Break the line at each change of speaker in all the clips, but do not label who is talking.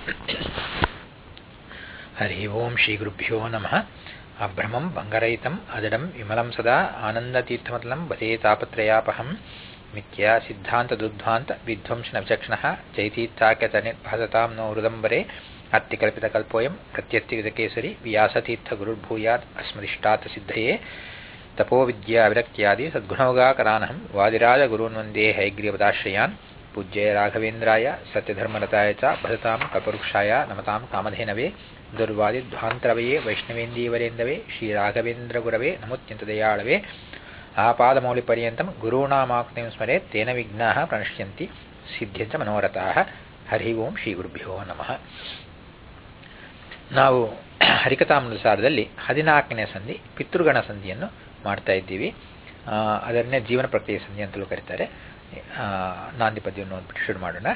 ಹರಿ ಓಂ ಶ್ರೀ ಗುರುಭ್ಯೋ ನಮಃ. ಅಭ್ರಮಂ ಭಂಗರಹಿತಂ ಅಜಡಂ ವಿಮಲಂ ಸದಾ ಆನಂದತೀರ್ಥಮತಲಂ ಭಜೇ ತಾಪತ್ರಯಾಪಹಂ ಮಿಥ್ಯಾ ಸಿದ್ಧಾಂತದುದ್ಧ್ವಾಂತ ವಿಧ್ವಂಸನ ವಿಚಕ್ಷಣಃ ಜೈತೀರ್ಥಾಖ್ಯತನಿರ್ಭಾಸತಾಂ ನೋ ಹೃದಂಬರೆ ಅರ್ಥಿಕಲ್ಪಿತಕಲ್ಪೋಯಂ ಪ್ರತ್ಯರ್ಥಿಗತಕೇಸರಿ ವ್ಯಾಸತೀರ್ಥಗುರುರ್ಭೂಯಾತ್ ಅಸ್ಮದಿಷ್ಟಾರ್ಥ ಸಿದ್ಧಯೇ ತಪೋ ವಿದ್ಯಾ ವಿರಕ್ತ್ಯಾದಿ ಸದ್ಗುಣೌಘಾಕರಾನಹಂ ವಾದಿರಾಜಗುರೂನ್ ವಂದೇ ಹಯಗ್ರೀವದಾಶ್ರಯಾನ್ ಪೂಜ್ಯಾಯ ರಾಘವೇಂದ್ರಾಯ ಸತ್ಯಧರ್ಮರತಾಯ ಚ ಭಜತಾಂ ಕಲ್ಪವೃಕ್ಷಾಯ ನಮತಾಂ ಕಾಮಧೇನವೇ ದುರ್ವಾದಿಧ್ವಾಂತರವಯೇ ವೈಷ್ಣವೇಂದೀವರೇಂದವೇ ಶ್ರೀರಾಘವೇಂದ್ರಗುರವೇ ನಮೋತ್ಯಂತದಯಾಳವೇ ಆಪಾದಮೌಲಿಪರ್ಯಂತಂ ಗುರುಣಾಮಾಕ್ತಿಂ ಸ್ಮರೇತ್ ತೇನ ವಿಘ್ನಾಃ ಪ್ರಣಶ್ಯಂತಿ ಸಿದ್ಧ್ಯಂಚ ಮನೋರಥಾಃ. ಹರಿ ಓಂ ಶ್ರೀ ಗುರುಭ್ಯೋ ನಮಃ. ನಾವು ಹರಿಕಥಾಮೃತಸಾರದಲ್ಲಿ 14ನೇ ಸಂಧಿ ಪಿತೃಗಣ ಸಂಧಿಯನ್ನು ಮಾಡ್ತಾ ಇದ್ದೀವಿ. ಅದನ್ನೇ ಜೀವನ ಪ್ರಕ್ರಿಯೆ ಸಂಧಿ ಅಂತಲೂ ಕರೀತಾರೆ. ನಾಂದಿ ಪದ್ಯವನ್ನು ಓದ್ಬಿಟ್ಟು ಶುರು ಮಾಡೋಣ.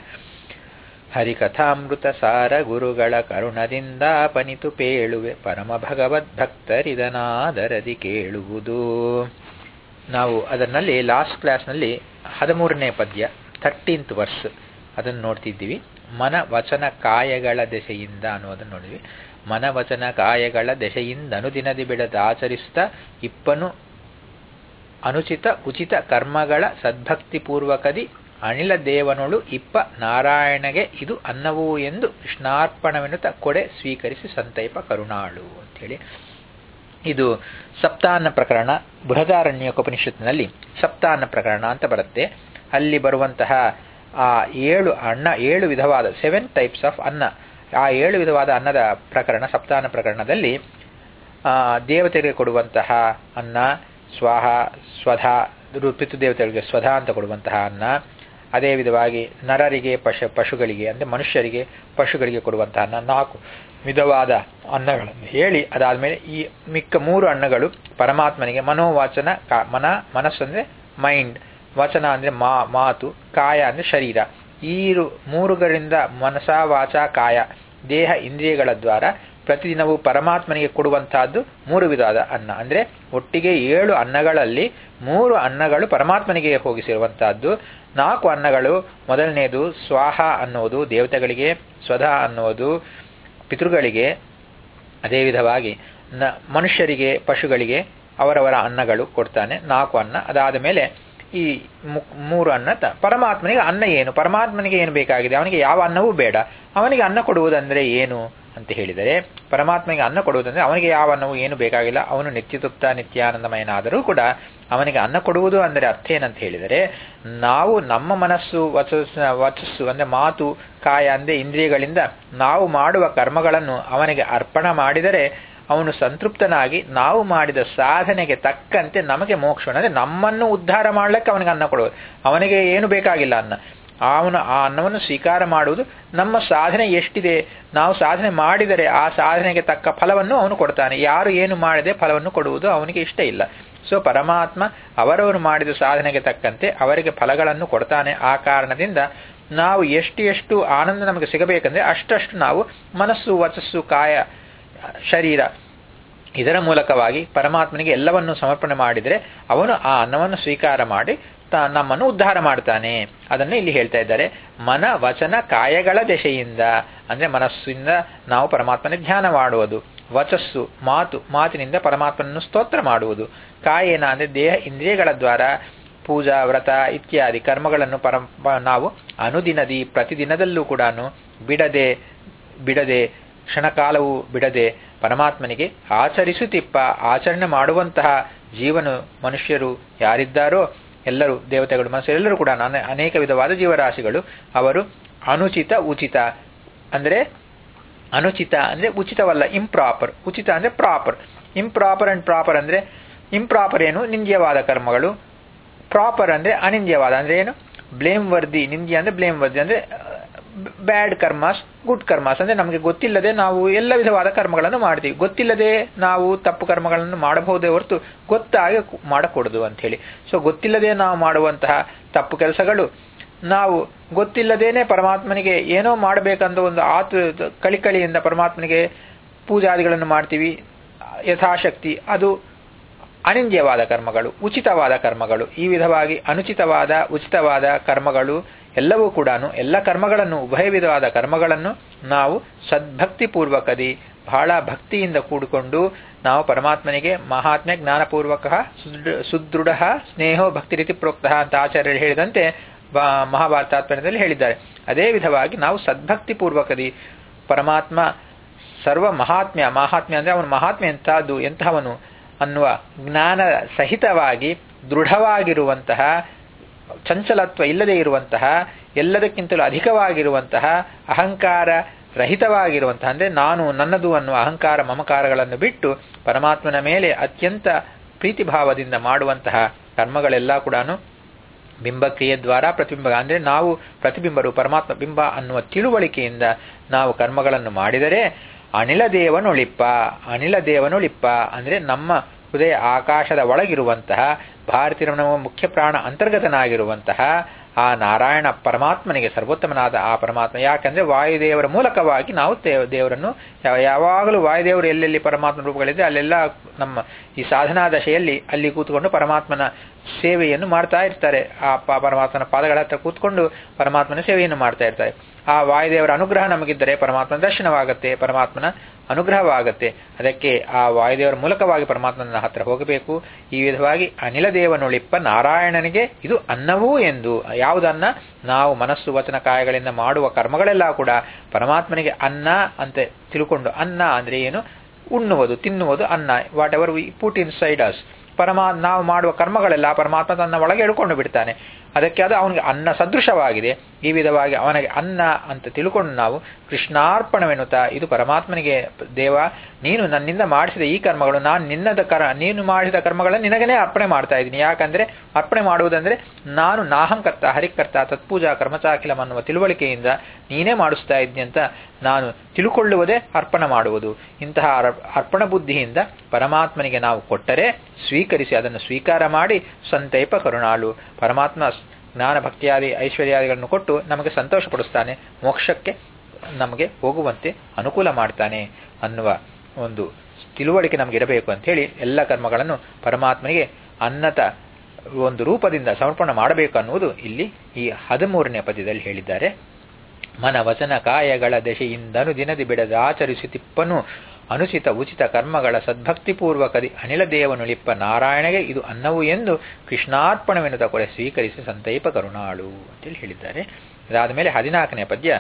ಹರಿಕಥಾಮೃತ ಸಾರ ಗುರುಗಳ ಕರುಣದಿಂದ ಪನಿತು ಪೇಳುವೆ ಪರಮ ಭಗವದ್ಭಕ್ತರಿದನಾದರದಿ ಕೇಳುವುದು. ನಾವು ಅದರಲ್ಲಿ ಲಾಸ್ಟ್ ಕ್ಲಾಸ್ನಲ್ಲಿ 13ನೇ ಪದ್ಯ 13th ವರ್ಸ್ ಅದನ್ನು ನೋಡ್ತಿದ್ದೀವಿ. ಮನ ವಚನ ಕಾಯಗಳ ದೆಸೆಯಿಂದ ಅನ್ನೋದನ್ನು ನೋಡಿದ್ವಿ. ಮನ ವಚನ ಕಾಯಗಳ ದೆಸೆಯಿಂದ ಅನುದಿನದಿ ಬಿಡದಾಚರಿಸುತ್ತಾ ಇಪ್ಪನು ಅನುಚಿತ ಉಚಿತ ಕರ್ಮಗಳ ಸದ್ಭಕ್ತಿಪೂರ್ವಕದಿ ಅನಿಲ ದೇವನೊಳು ಇಪ್ಪ ನಾರಾಯಣಗೆ ಇದು ಅನ್ನವೂ ಎಂದು ಕೃಷ್ಣಾರ್ಪಣವೆನ್ನುತ್ತ ಕೊಡೆ ಸ್ವೀಕರಿಸಿ ಸಂತೈಪ ಕರುಣಾಳು ಅಂಥೇಳಿ. ಇದು ಸಪ್ತಾನ್ನ ಪ್ರಕರಣ. ಬೃಹದಾರಣ್ಯಕೋಪನಿಷತ್ತಿನಲ್ಲಿ ಸಪ್ತಾನ್ನ ಪ್ರಕರಣ ಅಂತ ಬರುತ್ತೆ. ಅಲ್ಲಿ ಬರುವಂತಹ ಆ 7 ವಿಧವಾದ 7 ಟೈಪ್ಸ್ ಆಫ್ ಅನ್ನ, ಆ 7 ವಿಧವಾದ ಅನ್ನದ ಪ್ರಕರಣ ಸಪ್ತಾನ್ನ ಪ್ರಕರಣದಲ್ಲಿ ದೇವತೆಗೆ ಕೊಡುವಂತಹ ಅನ್ನ ಸ್ವಾಹ, ಸ್ವಧಾ, ಪಿತೃದೇವತೆಗಳಿಗೆ ಸ್ವಧಾ ಅಂತ ಕೊಡುವಂತಹ ಅನ್ನ, ಅದೇ ವಿಧವಾಗಿ ನರರಿಗೆ ಪಶುಗಳಿಗೆ ಅಂದರೆ ಮನುಷ್ಯರಿಗೆ ಪಶುಗಳಿಗೆ ಕೊಡುವಂತಹ ಅನ್ನ, 4 ವಿಧವಾದ ಅನ್ನಗಳನ್ನು ಹೇಳಿ ಅದಾದಮೇಲೆ ಈ ಮಿಕ್ಕ 3 ಅನ್ನಗಳು ಪರಮಾತ್ಮನಿಗೆ ಮನೋವಾಚನ, ಮನಸ್ಸು ಅಂದರೆ ಮೈಂಡ್, ವಚನ ಅಂದರೆ ಮಾತು, ಕಾಯ ಅಂದರೆ ಶರೀರ. ಈ 3ರಿಂದ ಮನಸ ವಾಚ ಕಾಯ ದೇಹ ಇಂದ್ರಿಯಗಳ ದ್ವಾರ ಪ್ರತಿದಿನವೂ ಪರಮಾತ್ಮನಿಗೆ ಕೊಡುವಂತಹದ್ದು 3 ವಿಧವಾದ ಅನ್ನ. ಅಂದರೆ ಒಟ್ಟಿಗೆ 7 ಅನ್ನಗಳಲ್ಲಿ 3 ಅನ್ನಗಳು ಪರಮಾತ್ಮನಿಗೆ ಹೋಗಿಸಿರುವಂತಹದ್ದು. 4 ಅನ್ನಗಳು, ಮೊದಲನೆಯದು ಸ್ವಾಹ ಅನ್ನುವುದು ದೇವತೆಗಳಿಗೆ, ಸ್ವಧಾ ಅನ್ನುವುದು ಪಿತೃಗಳಿಗೆ, ಅದೇ ವಿಧವಾಗಿ ಮನುಷ್ಯರಿಗೆ ಪಶುಗಳಿಗೆ ಅವರವರ ಅನ್ನಗಳು ಕೊಡ್ತಾನೆ 4 ಅನ್ನ. ಅದಾದ ಮೇಲೆ ಈ 3 ಅನ್ನ ಪರಮಾತ್ಮನಿಗೆ ಅನ್ನ ಏನು, ಪರಮಾತ್ಮನಿಗೆ ಏನು ಬೇಕಾಗಿದೆ, ಅವನಿಗೆ ಯಾವ ಅನ್ನವೂ ಬೇಡ, ಅವನಿಗೆ ಅನ್ನ ಕೊಡುವುದಂದ್ರೆ ಏನು ಅಂತ ಹೇಳಿದರೆ, ಪರಮಾತ್ಮನಿಗೆ ಅನ್ನ ಕೊಡುವುದಂದ್ರೆ ಅವನಿಗೆ ಯಾವ ಅನ್ನವೂ ಏನು ಬೇಕಾಗಿಲ್ಲ, ಅವನು ನಿತ್ಯತೃಪ್ತ ನಿತ್ಯಾನಂದಮಯನಾದರೂ ಕೂಡ ಅವನಿಗೆ ಅನ್ನ ಕೊಡುವುದು ಅಂದರೆ ಅರ್ಥ ಏನಂತ ಹೇಳಿದರೆ, ನಾವು ನಮ್ಮ ಮನಸ್ಸು ವಚಸ್ಸು ಅಂದರೆ ಮಾತು, ಕಾಯ ಅಂದರೆ ಇಂದ್ರಿಯಗಳಿಂದ ನಾವು ಮಾಡುವ ಕರ್ಮಗಳನ್ನು ಅವನಿಗೆ ಅರ್ಪಣ ಮಾಡಿದರೆ ಅವನು ಸಂತೃಪ್ತನಾಗಿ ನಾವು ಮಾಡಿದ ಸಾಧನೆಗೆ ತಕ್ಕಂತೆ ನಮಗೆ ಮೋಕ್ಷ, ಅಂದರೆ ನಮ್ಮನ್ನು ಉದ್ಧಾರ ಮಾಡಲಿಕ್ಕೆ ಅವನಿಗೆ ಅನ್ನ ಕೊಡುವುದು. ಅವನಿಗೆ ಏನು ಬೇಕಾಗಿಲ್ಲ ಅನ್ನ, ಅವನು ಆ ಅನ್ನವನ್ನು ಸ್ವೀಕಾರ ಮಾಡುವುದು. ನಮ್ಮ ಸಾಧನೆ ಎಷ್ಟಿದೆ, ನಾವು ಸಾಧನೆ ಮಾಡಿದರೆ ಆ ಸಾಧನೆಗೆ ತಕ್ಕ ಫಲವನ್ನು ಅವನು ಕೊಡ್ತಾನೆ. ಯಾರು ಏನು ಮಾಡಿದೆ ಫಲವನ್ನು ಕೊಡುವುದು ಅವನಿಗೆ ಇಷ್ಟ ಇಲ್ಲ. ಸೊ ಪರಮಾತ್ಮ ಅವರವರು ಮಾಡಿದ ಸಾಧನೆಗೆ ತಕ್ಕಂತೆ ಅವರಿಗೆ ಫಲಗಳನ್ನು ಕೊಡ್ತಾನೆ. ಆ ಕಾರಣದಿಂದ ನಾವು ಎಷ್ಟು ಆನಂದ ನಮಗೆ ಸಿಗಬೇಕಂದ್ರೆ ಅಷ್ಟಷ್ಟು ನಾವು ಮನಸ್ಸು, ವಚಸ್ಸು, ಕಾಯ, ಶರೀರ ಇದರ ಮೂಲಕವಾಗಿ ಪರಮಾತ್ಮನಿಗೆ ಎಲ್ಲವನ್ನು ಸಮರ್ಪಣೆ ಮಾಡಿದರೆ ಅವನು ಆ ಅನ್ನವನ್ನು ಸ್ವೀಕಾರ ಮಾಡಿ ನಮ್ಮನ್ನು ಉದ್ಧಾರ ಮಾಡ್ತಾನೆ. ಅದನ್ನು ಇಲ್ಲಿ ಹೇಳ್ತಾ ಇದ್ದಾರೆ. ಮನ ವಚನ ಕಾಯಗಳ ದೆಸೆಯಿಂದ ಅಂದರೆ ಮನಸ್ಸಿಂದ ನಾವು ಪರಮಾತ್ಮನ ಧ್ಯಾನ ಮಾಡುವುದು, ವಚಸ್ಸು ಮಾತಿನಿಂದ ಪರಮಾತ್ಮನನ್ನು ಸ್ತೋತ್ರ ಮಾಡುವುದು, ಕಾಯೇನ ಅಂದರೆ ದೇಹ ಇಂದ್ರಿಯಗಳ ದ್ವಾರ ಪೂಜಾ ವ್ರತ ಇತ್ಯಾದಿ ಕರ್ಮಗಳನ್ನು ನಾವು ಅನುದಿನದಿ ಪ್ರತಿದಿನದಲ್ಲೂ ಕೂಡ ಬಿಡದೆ ಕ್ಷಣಕಾಲವೂ ಬಿಡದೆ ಪರಮಾತ್ಮನಿಗೆ ಆಚರಿಸುತ್ತಿಪ್ಪ ಆಚರಣೆ ಮಾಡುವಂತಹ ಜೀವನು ಮನುಷ್ಯರು ಯಾರಿದ್ದಾರೋ ಎಲ್ಲರೂ ದೇವತೆಗಳು ಮನುಷ್ಯರೆಲ್ಲರೂ ಕೂಡ ಅನೇಕ ವಿಧವಾದ ಜೀವರಾಶಿಗಳು ಅವರು ಅನುಚಿತ ಉಚಿತ ಅಂದರೆ ಅನುಚಿತ ಅಂದರೆ ಉಚಿತವಲ್ಲ, ಇಂಪ್ರಾಪರ್, ಉಚಿತ ಅಂದರೆ ಪ್ರಾಪರ್. ಇಂಪ್ರಾಪರ್ ಅಂಡ್ ಪ್ರಾಪರ್ ಅಂದರೆ ಇಂಪ್ರಾಪರ್ ಏನು, ನಿಂದ್ಯವಾದ ಕರ್ಮಗಳು, ಪ್ರಾಪರ್ ಅಂದರೆ ಅನಿಂದ್ಯವಾದ ಅಂದರೆ ಏನು, ಬ್ಲೇಮ್ ವರ್ದಿ. ನಿಂದ್ಯ ಅಂದರೆ ಬ್ಲೇಮ್ ವರ್ದಿ ಅಂದರೆ ಬ್ಯಾಡ್ ಕರ್ಮಾಸ್, ಗುಡ್ ಕರ್ಮಾಸ್ ಅಂದರೆ ನಮಗೆ ಗೊತ್ತಿಲ್ಲದೆ ನಾವು ಎಲ್ಲ ವಿಧವಾದ ಕರ್ಮಗಳನ್ನು ಮಾಡ್ತೀವಿ. ಗೊತ್ತಿಲ್ಲದೆ ನಾವು ತಪ್ಪು ಕರ್ಮಗಳನ್ನು ಮಾಡಬಹುದೇ ಹೊರತು ಗೊತ್ತಾಗಿ ಮಾಡಕೂಡದು ಅಂತ ಹೇಳಿ. ಸೊ ಗೊತ್ತಿಲ್ಲದೆ ನಾವು ಮಾಡುವಂತಹ ತಪ್ಪು ಕೆಲಸಗಳು, ನಾವು ಗೊತ್ತಿಲ್ಲದೇನೆ ಪರಮಾತ್ಮನಿಗೆ ಏನೋ ಮಾಡಬೇಕಂದ ಒಂದು ಕಳಿಕಳಿಯಿಂದ ಪರಮಾತ್ಮನಿಗೆ ಪೂಜಾದಿಗಳನ್ನು ಮಾಡ್ತೀವಿ ಯಥಾಶಕ್ತಿ, ಅದು ಅನಿಂದ್ಯವಾದ ಕರ್ಮಗಳು. ಉಚಿತವಾದ ಕರ್ಮಗಳು, ಈ ವಿಧವಾಗಿ ಅನುಚಿತವಾದ ಉಚಿತವಾದ ಕರ್ಮಗಳು ಎಲ್ಲವೂ ಕೂಡ ಎಲ್ಲ ಕರ್ಮಗಳನ್ನು, ಉಭಯ ವಿಧವಾದ ಕರ್ಮಗಳನ್ನು ನಾವು ಸದ್ಭಕ್ತಿಪೂರ್ವಕದಿ ಬಹಳ ಭಕ್ತಿಯಿಂದ ಕೂಡಿಕೊಂಡು ನಾವು ಪರಮಾತ್ಮನಿಗೆ ಮಹಾತ್ಮ್ಯ ಜ್ಞಾನಪೂರ್ವಕ ಸುದೃಢ ಸ್ನೇಹೋ ಭಕ್ತಿ ರೀತಿ ಪ್ರೋಕ್ತ ಅಂತ ಆಚಾರ್ಯರು ಹೇಳಿದಂತೆ ಮಹಾಭಾರತ ತಾತ್ಪರ್ಯದಲ್ಲಿ ಹೇಳಿದ್ದಾರೆ. ಅದೇ ವಿಧವಾಗಿ ನಾವು ಸದ್ಭಕ್ತಿಪೂರ್ವಕದಿ ಪರಮಾತ್ಮ ಸರ್ವ ಮಹಾತ್ಮ್ಯ ಅಂದರೆ ಅವನ ಮಹಾತ್ಮ್ಯ ಎಂತಹವನು ಅನ್ನುವ ಜ್ಞಾನ ಸಹಿತವಾಗಿ ದೃಢವಾಗಿರುವಂತಹ, ಚಂಚಲತ್ವ ಇಲ್ಲದೆ ಇರುವಂತಹ, ಎಲ್ಲದಕ್ಕಿಂತಲೂ ಅಧಿಕವಾಗಿರುವಂತಹ, ಅಹಂಕಾರ ರಹಿತವಾಗಿರುವಂತಹ, ಅಂದರೆ ನಾನು ನನ್ನದು ಅನ್ನುವ ಅಹಂಕಾರ ಮಮಕಾರಗಳನ್ನು ಬಿಟ್ಟು ಪರಮಾತ್ಮನ ಮೇಲೆ ಅತ್ಯಂತ ಪ್ರೀತಿಭಾವದಿಂದ ಮಾಡುವಂತಹ ಕರ್ಮಗಳೆಲ್ಲ ಕೂಡ ಬಿಂಬಕ್ರಿಯೆ ದ್ವಾರ ಪ್ರತಿಬಿಂಬ, ಅಂದರೆ ನಾವು ಪ್ರತಿಬಿಂಬರು ಪರಮಾತ್ಮ ಬಿಂಬ ಅನ್ನುವ ತಿಳುವಳಿಕೆಯಿಂದ ನಾವು ಕರ್ಮಗಳನ್ನು ಮಾಡಿದರೆ ಅನಿಲ ದೇವನೊಳಿಪ್ಪ ಅಂದರೆ ನಮ್ಮ ಹೃದಯ ಆಕಾಶದ ಒಳಗಿರುವಂತಹ ಭಾರತೀಯ ನಮ್ಮ ಮುಖ್ಯ ಪ್ರಾಣ ಅಂತರ್ಗತನಾಗಿರುವಂತಹ ಆ ನಾರಾಯಣ ಪರಮಾತ್ಮನಿಗೆ, ಸರ್ವೋತ್ತಮನಾದ ಆ ಪರಮಾತ್ಮ. ಯಾಕಂದ್ರೆ ವಾಯುದೇವರ ಮೂಲಕವಾಗಿ ನಾವು ದೇವರನ್ನು ಯಾವಾಗಲೂ ವಾಯುದೇವರು ಎಲ್ಲೆಲ್ಲಿ ಪರಮಾತ್ಮ ರೂಪಗಳಿದೆ ಅಲ್ಲೆಲ್ಲ ನಮ್ಮ ಈ ಸಾಧನಾ ದಶೆಯಲ್ಲಿ ಅಲ್ಲಿ ಕೂತ್ಕೊಂಡು ಪರಮಾತ್ಮನ ಸೇವೆಯನ್ನು ಮಾಡ್ತಾ ಇರ್ತಾರೆ. ಆ ಪರಮಾತ್ಮನ ಪಾದಗಳ ಹತ್ರ ಕೂತ್ಕೊಂಡು ಪರಮಾತ್ಮನ ಸೇವೆಯನ್ನು ಮಾಡ್ತಾ ಇರ್ತಾರೆ. ಆ ವಾಯುದೇವರ ಅನುಗ್ರಹ ನಮಗಿದ್ದರೆ ಪರಮಾತ್ಮನ ದರ್ಶನವಾಗತ್ತೆ, ಪರಮಾತ್ಮನ ಅನುಗ್ರಹವಾಗತ್ತೆ. ಅದಕ್ಕೆ ಆ ವಾಯುದೇವರ ಮೂಲಕವಾಗಿ ಪರಮಾತ್ಮನ ಹತ್ರ ಹೋಗಬೇಕು. ಈ ವಿಧವಾಗಿ ಅನಿಲ ದೇವನೊಳಿಪ್ಪ ನಾರಾಯಣನಿಗೆ ಇದು ಅನ್ನವೂ ಎಂದು. ಯಾವುದನ್ನ? ನಾವು ಮನಸ್ಸು ವಚನ ಕಾಯಗಳಿಂದ ಮಾಡುವ ಕರ್ಮಗಳೆಲ್ಲ ಕೂಡ ಪರಮಾತ್ಮನಿಗೆ ಅನ್ನ ಅಂತ ತಿಳ್ಕೊಂಡು, ಅನ್ನ ಅಂದ್ರೆ ಏನು? ಉಣ್ಣುವುದು, ತಿನ್ನುವುದು ಅನ್ನ. Whatever we put inside us. ನಾವು ಮಾಡುವ ಕರ್ಮಗಳೆಲ್ಲ ಪರಮಾತ್ಮ ತನ್ನ ಒಳಗೆ ಎಳ್ಕೊಂಡು ಬಿಡ್ತಾನೆ. ಅದಕ್ಕೆ ಅದು ಅವನಿಗೆ ಅನ್ನ ಸದೃಶವಾಗಿದೆ. ಈ ವಿಧವಾಗಿ ಅವನಿಗೆ ಅನ್ನ ಅಂತ ತಿಳ್ಕೊಂಡು ನಾವು ಕೃಷ್ಣಾರ್ಪಣವೆನ್ನುತ್ತಾ, ಇದು ಪರಮಾತ್ಮನಿಗೆ, ದೇವ ನೀನು ನನ್ನಿಂದ ಮಾಡಿಸಿದ ಈ ಕರ್ಮಗಳು, ನೀನು ಮಾಡಿಸಿದ ಕರ್ಮಗಳನ್ನು ನಿನಗನೇ ಅರ್ಪಣೆ ಮಾಡ್ತಾ ಇದ್ದೀನಿ. ಯಾಕಂದ್ರೆ ಅರ್ಪಣೆ ಮಾಡುವುದಂದ್ರೆ ನಾನು ನಾಹಂಕರ್ತ ಹರಿಕರ್ತ ತತ್ಪೂಜಾ ಕರ್ಮಚಾಖಿಲಂ ಅನ್ನುವ ತಿಳುವಳಿಕೆಯಿಂದ ನೀನೇ ಮಾಡಿಸ್ತಾ ಇದ್ದೀನಿ ಅಂತ ನಾನು ತಿಳ್ಕೊಳ್ಳುವುದೇ ಅರ್ಪಣೆ ಮಾಡುವುದು. ಇಂತಹ ಅರ್ಪಣ ಬುದ್ಧಿಯಿಂದ ಪರಮಾತ್ಮನಿಗೆ ನಾವು ಕೊಟ್ಟರೆ ಸ್ವೀಕರಿಸಿ ಅದನ್ನು ಸ್ವೀಕಾರ ಮಾಡಿ ಸಂತೈಪ ಕರುಣಾಳು. ಪರಮಾತ್ಮ ಜ್ಞಾನ ಭಕ್ತಿಯಾದಿ ಐಶ್ವರ್ಯಾದಿಗಳನ್ನು ಕೊಟ್ಟು ನಮಗೆ ಸಂತೋಷ ಪಡಿಸ್ತಾನೆ, ಮೋಕ್ಷಕ್ಕೆ ನಮಗೆ ಹೋಗುವಂತೆ ಅನುಕೂಲ ಮಾಡ್ತಾನೆ ಅನ್ನುವ ಒಂದು ತಿಳುವಳಿಕೆ ನಮಗೆ ಇರಬೇಕು ಅಂತ ಹೇಳಿ ಎಲ್ಲ ಕರ್ಮಗಳನ್ನು ಪರಮಾತ್ಮನಿಗೆ ಅನ್ನತ ಒಂದು ರೂಪದಿಂದ ಸಮರ್ಪಣೆ ಮಾಡಬೇಕು ಅನ್ನುವುದು ಇಲ್ಲಿ ಈ 13ನೇ ಪದ್ಯದಲ್ಲಿ ಹೇಳಿದ್ದಾರೆ. ಮನ ವಚನ ಕಾಯಗಳ ದಶೆಯಿಂದನು ದಿನದಿ ಬಿಡದ ಆಚರಿಸುತ್ತಿಪ್ಪನು ಅನುಚಿತ ಉಚಿತ ಕರ್ಮಗಳ ಸದ್ಭಕ್ತಿಪೂರ್ವಕದಿ ಅನಿಲ ದೇವನುಳಿಪ್ಪ ನಾರಾಯಣಗೆ ಇದು ಅನ್ನವು ಎಂದು ಕೃಷ್ಣಾರ್ಪಣವೆನ್ನುತ್ತ ಕೊರೆ ಸ್ವೀಕರಿಸಿ ಸಂತೈಪ ಕರುಣಾಳು ಅಂತೇಳಿ ಹೇಳಿದ್ದಾರೆ. ಅದಾದ ಮೇಲೆ 14ನೇ ಪದ್ಯ.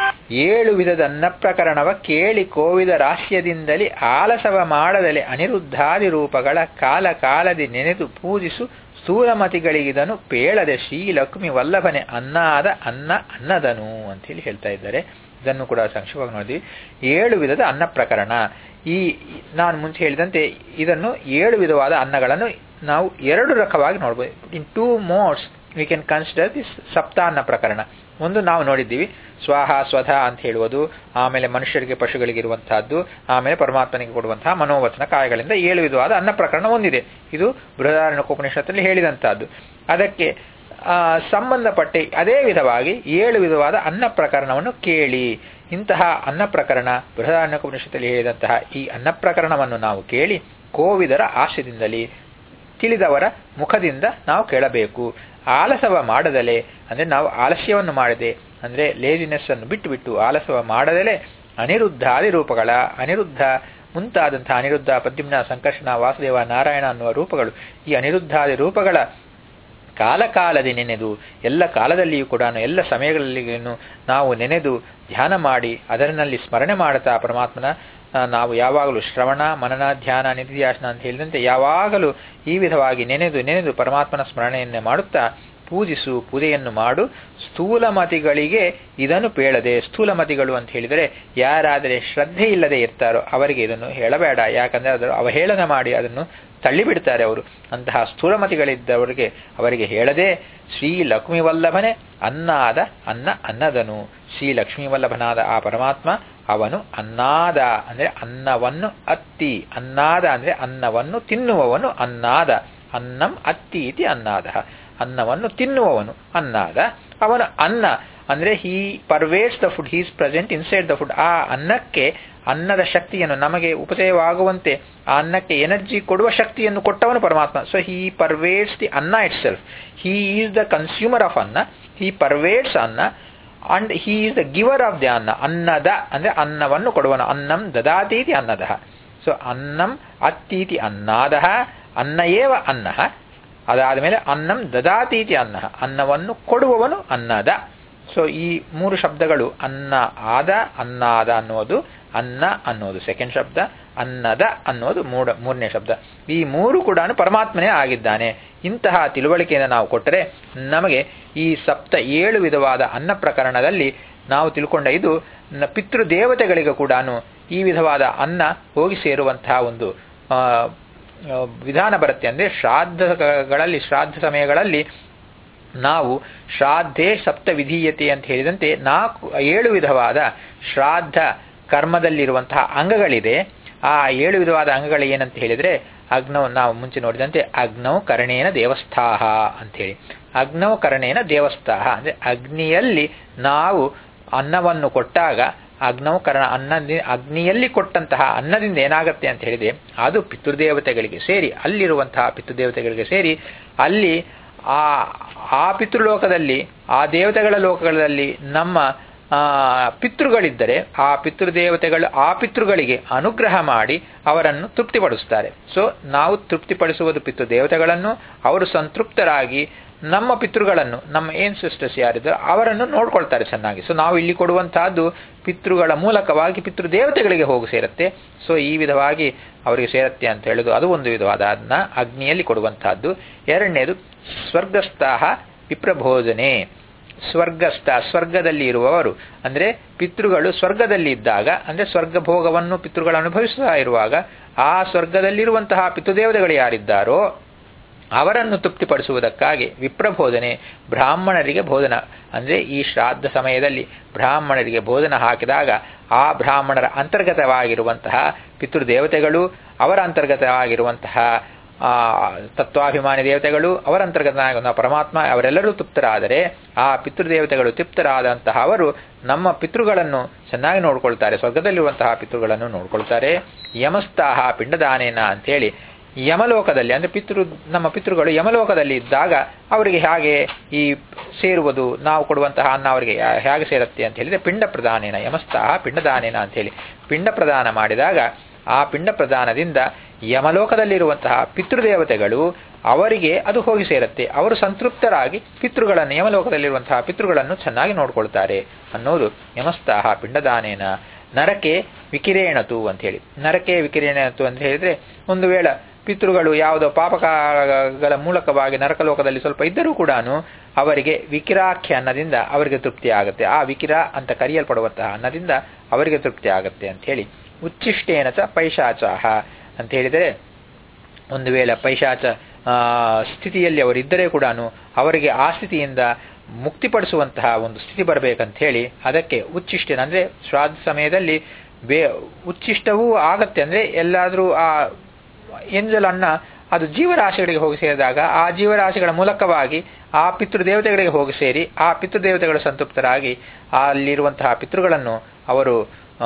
7 ವಿಧದ ಅನ್ನ ಪ್ರಕರಣವ ಕೇಳಿ ಕೋವಿದ ರಾಶ್ಯದಿಂದಲೇ ಆಲಸವ ಮಾಡದಲೆ ಅನಿರುದ್ಧಾದಿ ರೂಪಗಳ ಕಾಲ ಕಾಲದಿ ನೆನೆದು ಪೂಜಿಸು ಸ್ಥೂಲಮತಿಗಳಿಗಿದನು ಪೇಳದೆ ಶ್ರೀಲಕ್ಷ್ಮಿ ವಲ್ಲಭನೆ ಅನ್ನಾದ ಅನ್ನದನು ಅಂತ ಹೇಳಿ ಹೇಳ್ತಾ ಇದ್ದಾರೆ. ಇದನ್ನು ಕೂಡ ಸಂಕ್ಷೇಪವಾಗಿ ನೋಡಿದ್ವಿ. 7 ವಿಧದ ಅನ್ನ ಪ್ರಕರಣ. ಈ ನಾನು ಮುಂಚೆ ಹೇಳಿದಂತೆ ಇದನ್ನು 7 ವಿಧವಾದ ಅನ್ನಗಳನ್ನು ನಾವು 2 ರಕವಾಗಿ ನೋಡ್ಬೋದು. In 2 modes we can consider this ಸಪ್ತಾನ್ನ ಪ್ರಕರಣ. ಒಂದು ನಾವು ನೋಡಿದ್ದೀವಿ, ಸ್ವಾಹ ಸ್ವಧ ಅಂತ ಹೇಳುವುದು, ಆಮೇಲೆ ಮನುಷ್ಯರಿಗೆ ಪಶುಗಳಿಗೆ ಇರುವಂತಹದ್ದು, ಆಮೇಲೆ ಪರಮಾತ್ಮನಿಗೆ ಕೊಡುವಂತಹ ಮನೋವಚನ ಕಾಯಗಳಿಂದ 7 ವಿಧವಾದ ಅನ್ನ ಪ್ರಕರಣ ಒಂದಿದೆ. ಇದು ಬೃಹದಾರಣ್ಯಕೋಪನಿಷತ್ತಲ್ಲಿ ಹೇಳಿದಂತಹದ್ದು. ಅದಕ್ಕೆ ಸಂಬಂಧಪಟ್ಟ ಅದೇ ವಿಧವಾಗಿ 7 ವಿಧವಾದ ಅನ್ನ ಪ್ರಕರಣವನ್ನು ಕೇಳಿ. ಇಂತಹ ಅನ್ನ ಪ್ರಕರಣ ಬೃಹದಾರಣ್ಯಕೋಪನಿಷತ್ತಲ್ಲಿ ಹೇಳಿದಂತಹ ಈ ಅನ್ನ ಪ್ರಕರಣವನ್ನು ನಾವು ಕೇಳಿ ಕೋವಿದರ ಆಶ್ರಯದಿಂದಲೇ ತಿಳಿದವರ ಮುಖದಿಂದ ನಾವು ಕೇಳಬೇಕು. ಆಲಸವ ಮಾಡದಲೆ ಅಂದ್ರೆ ನಾವು ಆಲಸ್ಯವನ್ನು ಮಾಡದೆ, ಅಂದ್ರೆ ಲೇಜಿನೆಸ್ ಅನ್ನು ಬಿಟ್ಟು ಆಲಸವ ಮಾಡದಲೆ ಅನಿರುದ್ಧಾದಿ ರೂಪಗಳ, ಅನಿರುದ್ಧ ಮುಂತಾದಂತಹ ಅನಿರುದ್ಧ, ಪ್ರದ್ಯುಮ್ನ, ಸಂಕರ್ಷಣ, ವಾಸುದೇವ, ನಾರಾಯಣ ಅನ್ನುವ ರೂಪಗಳು, ಈ ಅನಿರುದ್ಧಾದಿ ರೂಪಗಳ ಕಾಲಕಾಲದಿ ನೆನೆದು, ಎಲ್ಲ ಕಾಲದಲ್ಲಿಯೂ ಕೂಡ ಎಲ್ಲ ಸಮಯಗಳಲ್ಲಿಯೂ ನಾವು ನೆನೆದು ಧ್ಯಾನ ಮಾಡಿ ಅದರಲ್ಲಿ ಸ್ಮರಣೆ ಮಾಡುತ್ತಾ ಪರಮಾತ್ಮನ ನಾವು ಯಾವಾಗಲೂ ಶ್ರವಣ ಮನನ ಧ್ಯಾನ ನಿಧಿಧ್ಯಾಸನ ಅಂತ ಹೇಳಿದಂತೆ ಯಾವಾಗಲೂ ಈ ವಿಧವಾಗಿ ನೆನೆದು ಪರಮಾತ್ಮನ ಸ್ಮರಣೆಯನ್ನೇ ಮಾಡುತ್ತಾ ಪೂಜೆಯನ್ನು ಮಾಡು. ಸ್ಥೂಲಮತಿಗಳಿಗೆ ಇದನ್ನು ಪೇಳದೆ. ಸ್ಥೂಲಮತಿಗಳು ಅಂತ ಹೇಳಿದರೆ ಯಾರಾದರೆ ಶ್ರದ್ಧೆ ಇಲ್ಲದೆ ಇರ್ತಾರೋ ಅವರಿಗೆ ಇದನ್ನು ಹೇಳಬೇಡ. ಯಾಕಂದ್ರೆ ಅದರ ಅವಹೇಳನ ಮಾಡಿ ಅದನ್ನು ತಳ್ಳಿಬಿಡ್ತಾರೆ ಅವರು. ಅಂತಹ ಸ್ಥೂಲಮತಿಗಳಿದ್ದವರಿಗೆ ಅವರಿಗೆ ಹೇಳದೆ ಶ್ರೀ ಲಕ್ಷ್ಮೀ ವಲ್ಲಭನೆ ಅನ್ನದನು. ಶ್ರೀ ಲಕ್ಷ್ಮೀ ವಲ್ಲಭನಾದ ಆ ಪರಮಾತ್ಮ ಅವನು ಅನ್ನಾದ ಅಂದ್ರೆ ಅನ್ನವನ್ನು ಅತ್ತಿ, ಅನ್ನಾದ ಅಂದ್ರೆ ಅನ್ನವನ್ನು ತಿನ್ನುವವನು ಅನ್ನಾದ, ಅನ್ನಂ ಅತ್ತಿ ಇತಿ ಅನ್ನಾದ, ಅನ್ನವನ್ನು ತಿನ್ನುವವನು ಅನ್ನಾದ. ಅವನು ಅನ್ನ ಅಂದ್ರೆ he pervades the food, he is present inside the food. ಆ ಅನ್ನಕ್ಕೆ ಅನ್ನದ ಶಕ್ತಿಯನ್ನು ನಮಗೆ ಉಪಚಯವಾಗುವಂತೆ ಆ ಅನ್ನಕ್ಕೆ ಎನರ್ಜಿ ಕೊಡುವ ಶಕ್ತಿಯನ್ನು ಕೊಟ್ಟವನು ಪರಮಾತ್ಮ. ಸೊ ಹೀ ಪರ್ವೇಟ್ಸ್ ದಿ ಅನ್ನ itself. He is the consumer of ಅನ್ನ, ಹೀ ಪರ್ವೇಟ್ಸ್ ಅನ್ನ. And he is the giver of the ಅನ್ನ. ಅನ್ನದ ಅಂದ್ರೆ ಅನ್ನವನ್ನು ಕೊಡುವನು. ಅನ್ನಂ ದದಾತೀತಿ ಅನ್ನದಃ. ಸೊ ಅನ್ನಂ ಅತ್ತೀತಿ ಅನ್ನಾದಃ, ಅನ್ನ ಏವ ಅನ್ನಃ. ಅದಾದಮೇಲೆ ಅನ್ನಂ ದದಾತೀತಿ ಅನ್ನಃ, ಅನ್ನವನ್ನು ಕೊಡುವವನು ಅನ್ನದ. ಸೊ ಈ ಮೂರು ಶಬ್ದಗಳು ಅನ್ನ ಆದ, ಅನ್ನಾದ ಅನ್ನೋದು, ಅನ್ನ ಅನ್ನೋದು ಸೆಕೆಂಡ್ ಶಬ್ದ, ಅನ್ನದ ಅನ್ನೋದು ಮೂರನೇ ಶಬ್ದ. ಈ ಮೂರು ಕೂಡ ಪರಮಾತ್ಮನೇ ಆಗಿದ್ದಾನೆ. ಇಂತಹ ತಿಳುವಳಿಕೆಯನ್ನು ನಾವು ಕೊಟ್ಟರೆ ನಮಗೆ ಈ 7 ವಿಧವಾದ ಅನ್ನ ಪ್ರಕರಣದಲ್ಲಿ ನಾವು ತಿಳ್ಕೊಂಡ ಇದು ಪಿತೃದೇವತೆಗಳಿಗೆ ಕೂಡ ಈ ವಿಧವಾದ ಅನ್ನ ಹೋಗಿ ಸೇರುವಂತಹ ಒಂದು ವಿಧಾನ ಬರುತ್ತೆ. ಅಂದರೆ ಶ್ರಾದ್ದ ಸಮಯಗಳಲ್ಲಿ ನಾವು ಶ್ರಾದ್ಧೆ ಸಪ್ತವಿಧೀಯತೆ ಅಂತ ಹೇಳಿದಂತೆ 7 ವಿಧವಾದ ಶ್ರಾದ್ದ ಕರ್ಮದಲ್ಲಿರುವಂತಹ ಅಂಗಗಳಿದೆ. ಆ 7 ವಿಧವಾದ ಅಂಗಗಳು ಏನಂತ ಹೇಳಿದರೆ, ಅಗ್ನವ್, ನಾವು ಮುಂಚೆ ನೋಡಿದಂತೆ ಅಗ್ನೌ ಕರ್ಣೇನ ದೇವಸ್ಥಾಹ ಅಂಥೇಳಿ. ಅಗ್ನೌ ಕರ್ಣೇನ ದೇವಸ್ಥಾಹ ಅಂದರೆ ಅಗ್ನಿಯಲ್ಲಿ ನಾವು ಅನ್ನವನ್ನು ಕೊಟ್ಟಾಗ ಅಗ್ನೌ ಕರ್ಣ ಅಗ್ನಿಯಲ್ಲಿ ಕೊಟ್ಟಂತಹ ಅನ್ನದಿಂದ ಏನಾಗುತ್ತೆ ಅಂತ ಹೇಳಿದೆ, ಅದು ಪಿತೃದೇವತೆಗಳಿಗೆ ಸೇರಿ, ಅಲ್ಲಿರುವಂತಹ ಪಿತೃದೇವತೆಗಳಿಗೆ ಸೇರಿ ಅಲ್ಲಿ ಆ ಪಿತೃಲೋಕದಲ್ಲಿ, ಆ ದೇವತೆಗಳ ಲೋಕಗಳಲ್ಲಿ ನಮ್ಮ ಪಿತೃಗಳಿದ್ದರೆ ಆ ಪಿತೃದೇವತೆಗಳು ಆ ಪಿತೃಗಳಿಗೆ ಅನುಗ್ರಹ ಮಾಡಿ ಅವರನ್ನು ತೃಪ್ತಿಪಡಿಸುತ್ತಾರೆ. ಸೊ ನಾವು ತೃಪ್ತಿಪಡಿಸುವುದು ಪಿತೃದೇವತೆಗಳನ್ನು, ಅವರು ಸಂತೃಪ್ತರಾಗಿ ನಮ್ಮ ಪಿತೃಗಳನ್ನು, ನಮ್ಮ ಏನ್ಸೆಸ್ಟರ್ಸ್ ಯಾರಿದ್ರು ಅವರನ್ನು ನೋಡ್ಕೊಳ್ತಾರೆ ಚೆನ್ನಾಗಿ. ಸೊ ನಾವು ಇಲ್ಲಿ ಕೊಡುವಂತಹದ್ದು ಪಿತೃಗಳ ಮೂಲಕವಾಗಿ ಪಿತೃದೇವತೆಗಳಿಗೆ ಹೋಗಿ ಸೇರುತ್ತೆ. ಸೊ ಈ ವಿಧವಾಗಿ ಅವರಿಗೆ ಸೇರುತ್ತೆ ಅಂತ ಹೇಳೋದು ಅದು ಒಂದು ವಿಧವಾದ ಅನ್ನ, ಅಗ್ನಿಯಲ್ಲಿ ಕೊಡುವಂತಹದ್ದು. ಎರಡನೇದು ಸ್ವರ್ಗಸ್ಥಾಹ ವಿಪ್ರಭೋಜನೆ. ಸ್ವರ್ಗದಲ್ಲಿ ಇರುವವರು ಅಂದರೆ ಪಿತೃಗಳು ಸ್ವರ್ಗದಲ್ಲಿ ಇದ್ದಾಗ, ಅಂದರೆ ಸ್ವರ್ಗ ಭೋಗವನ್ನು ಪಿತೃಗಳು ಅನುಭವಿಸ್ತಾ ಇರುವಾಗ ಆ ಸ್ವರ್ಗದಲ್ಲಿರುವಂತಹ ಪಿತೃದೇವತೆಗಳು ಯಾರಿದ್ದಾರೋ ಅವರನ್ನು ತೃಪ್ತಿಪಡಿಸುವುದಕ್ಕಾಗಿ ವಿಪ್ರಭೋಜನೆ, ಬ್ರಾಹ್ಮಣರಿಗೆ ಭೋಜನ. ಅಂದರೆ ಈ ಶ್ರಾದ್ದ ಸಮಯದಲ್ಲಿ ಬ್ರಾಹ್ಮಣರಿಗೆ ಭೋಜನ ಹಾಕಿದಾಗ ಆ ಬ್ರಾಹ್ಮಣರ ಅಂತರ್ಗತವಾಗಿರುವಂತಹ ಪಿತೃದೇವತೆಗಳು, ಅವರ ಅಂತರ್ಗತವಾಗಿರುವಂತಹ ತತ್ವಾಭಿಮಾನಿ ದೇವತೆಗಳು, ಅವರ ಅಂತರ್ಗತ ಪರಮಾತ್ಮ, ಅವರೆಲ್ಲರೂ ತೃಪ್ತರಾದರೆ ಆ ಪಿತೃದೇವತೆಗಳು ತೃಪ್ತರಾದಂತಹ ಅವರು ನಮ್ಮ ಪಿತೃಗಳನ್ನು ಚೆನ್ನಾಗಿ ನೋಡ್ಕೊಳ್ತಾರೆ, ಸ್ವರ್ಗದಲ್ಲಿರುವಂತಹ ಪಿತೃಗಳನ್ನು ನೋಡ್ಕೊಳ್ತಾರೆ. ಯಮಸ್ತಾಹ ಪಿಂಡದಾನೇನ ಅಂಥೇಳಿ ಯಮಲೋಕದಲ್ಲಿ, ಅಂದರೆ ನಮ್ಮ ಪಿತೃಗಳು ಯಮಲೋಕದಲ್ಲಿ ಇದ್ದಾಗ ಅವರಿಗೆ ಹೇಗೆ ಈ ಸೇರುವುದು, ನಾವು ಕೊಡುವಂತಹ ಅನ್ನ ಅವರಿಗೆ ಹೇಗೆ ಸೇರುತ್ತೆ ಅಂತ ಹೇಳಿದರೆ ಪಿಂಡ ಪ್ರದಾನೇನ, ಯಮಸ್ತಾಹ ಪಿಂಡದಾನೇನ ಅಂಥೇಳಿ ಪಿಂಡ ಪ್ರದಾನ ಮಾಡಿದಾಗ ಆ ಪಿಂಡ ಪ್ರದಾನದಿಂದ ಯಮಲೋಕದಲ್ಲಿರುವಂತಹ ಪಿತೃದೇವತೆಗಳು ಅವರಿಗೆ ಅದು ಹೋಗಿ ಸೇರುತ್ತೆ. ಅವರು ಸಂತೃಪ್ತರಾಗಿ ಪಿತೃಗಳನ್ನು, ಯಮಲೋಕದಲ್ಲಿರುವಂತಹ ಪಿತೃಗಳನ್ನು ಚೆನ್ನಾಗಿ ನೋಡ್ಕೊಳ್ತಾರೆ ಅನ್ನೋದು ಯಮಸ್ತಾಹ ಪಿಂಡದಾನೇನ. ನರಕೆ ವಿಕಿರೇಣತು ಅಂತ ಹೇಳಿ, ನರಕೆ ವಿಕಿರೇಣತು ಅಂತ ಹೇಳಿದ್ರೆ ಒಂದು ವೇಳೆ ಪಿತೃಗಳು ಯಾವುದೋ ಪಾಪಗಳ ಮೂಲಕವಾಗಿ ನರಕಲೋಕದಲ್ಲಿ ಸ್ವಲ್ಪ ಇದ್ದರೂ ಕೂಡ ಅವರಿಗೆ ವಿಕಿರಾಖ್ಯ ಅನ್ನದಿಂದ ಅವರಿಗೆ ತೃಪ್ತಿ ಆಗುತ್ತೆ. ಆ ವಿಕಿರ ಅಂತ ಕರೆಯಲ್ಪಡುವಂತಹ ಅನ್ನದಿಂದ ಅವರಿಗೆ ತೃಪ್ತಿ ಆಗುತ್ತೆ ಅಂತ ಹೇಳಿ. ಉಚ್ಚಿಷ್ಟೇನ ಚ ಪೈಶಾಚಾಹ ಅಂತ ಹೇಳಿದರೆ ಒಂದು ವೇಳೆ ಪೈಶಾಚ ಸ್ಥಿತಿಯಲ್ಲಿ ಅವರಿದ್ದರೆ ಕೂಡ ಅವರಿಗೆ ಆ ಸ್ಥಿತಿಯಿಂದ ಮುಕ್ತಿಪಡಿಸುವಂತಹ ಒಂದು ಸ್ಥಿತಿ ಬರಬೇಕಂತ ಹೇಳಿ ಅದಕ್ಕೆ ಉಚ್ಚಿಷ್ಟೇನ ಅಂದರೆ ಶ್ರಾದ್ದ ಸಮಯದಲ್ಲಿ ಉಚ್ಚಿಷ್ಟವೂ ಆಗತ್ತೆ. ಅಂದರೆ ಎಲ್ಲಾದರೂ ಆ ಎಂಜಲ್ ಅನ್ನ ಅದು ಜೀವರಾಶಿಗಳಿಗೆ ಹೋಗಿ ಸೇರಿದಾಗ ಆ ಜೀವರಾಶಿಗಳ ಮೂಲಕವಾಗಿ ಆ ಪಿತೃದೇವತೆಗಳಿಗೆ ಹೋಗಿ ಸೇರಿ ಆ ಪಿತೃದೇವತೆಗಳು ಸಂತೃಪ್ತರಾಗಿ ಅಲ್ಲಿರುವಂತಹ ಪಿತೃಗಳನ್ನು ಅವರು